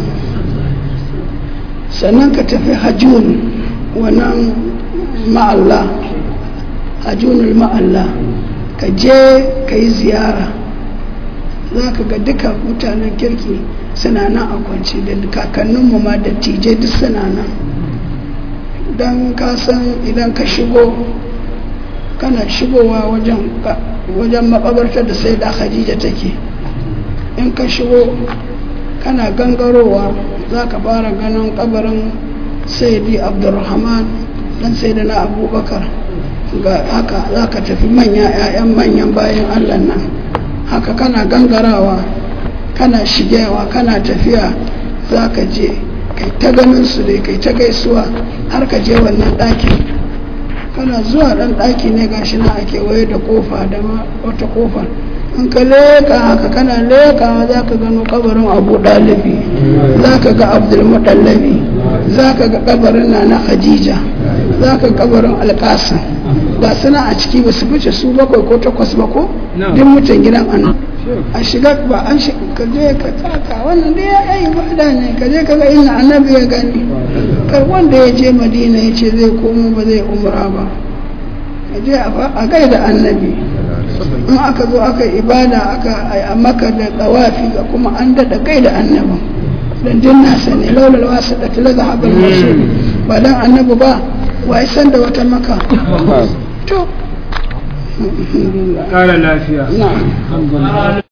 Speaker 2: Sannan ka tafi hajjun, wannan ma'allah, hajjunul ma'allah, ka je ka yi ziyara, za ka ga duka mutanen kirki suna nan a kwanci, da kakanninmu ma da tije duk suna nan. Don ka san idan ka shigo, kana shigowa wajen makabartar da sai da Khadija take, in ka shigo kana gangarowa za ka fara ganin kabarin Sayyidi Abdurrahman dan Sayyidina Abubakar. Ga haka za ka tafi manya 'ya'yan manyan bayan Allah nan, haka kana gangarawa, kana shigewa, kana tafiya, za ka je kai ta ganin su dai, kai ta gaisuwa har ka je wannan ɗaki. Kana zuwa ɗan ɗaki ne gashi na ake waye da kofa da wata kofa, in ka leka haka kana lekawa za ka gano kabarin Abu Dalibi, za ka ga Abdul Mutallabi, za ka ga kabarin na Khadija, za ka ga kabarin Alƙasim, ga suna a ciki ba su fice su 7 ko 8 ba ko duk mutan gidan annabi. A shiga ba an shiga ka je ka taka wannan dai ya yi ibada ne, ka je ka ga inda annabi ya gani. Kar wanda ya je Madina ya ce zai komo ba zai umra ba, ka je a gaida annabi. In aka zo aka ibada aka a Makka da tawafi ga kuma an daɗa gaida annabi dan din nasa ne, laulal wasu da tila zahabal masul ba dan annabi ba wai san da wata Makka. To
Speaker 1: ƙara lafiya.
Speaker 2: na'am.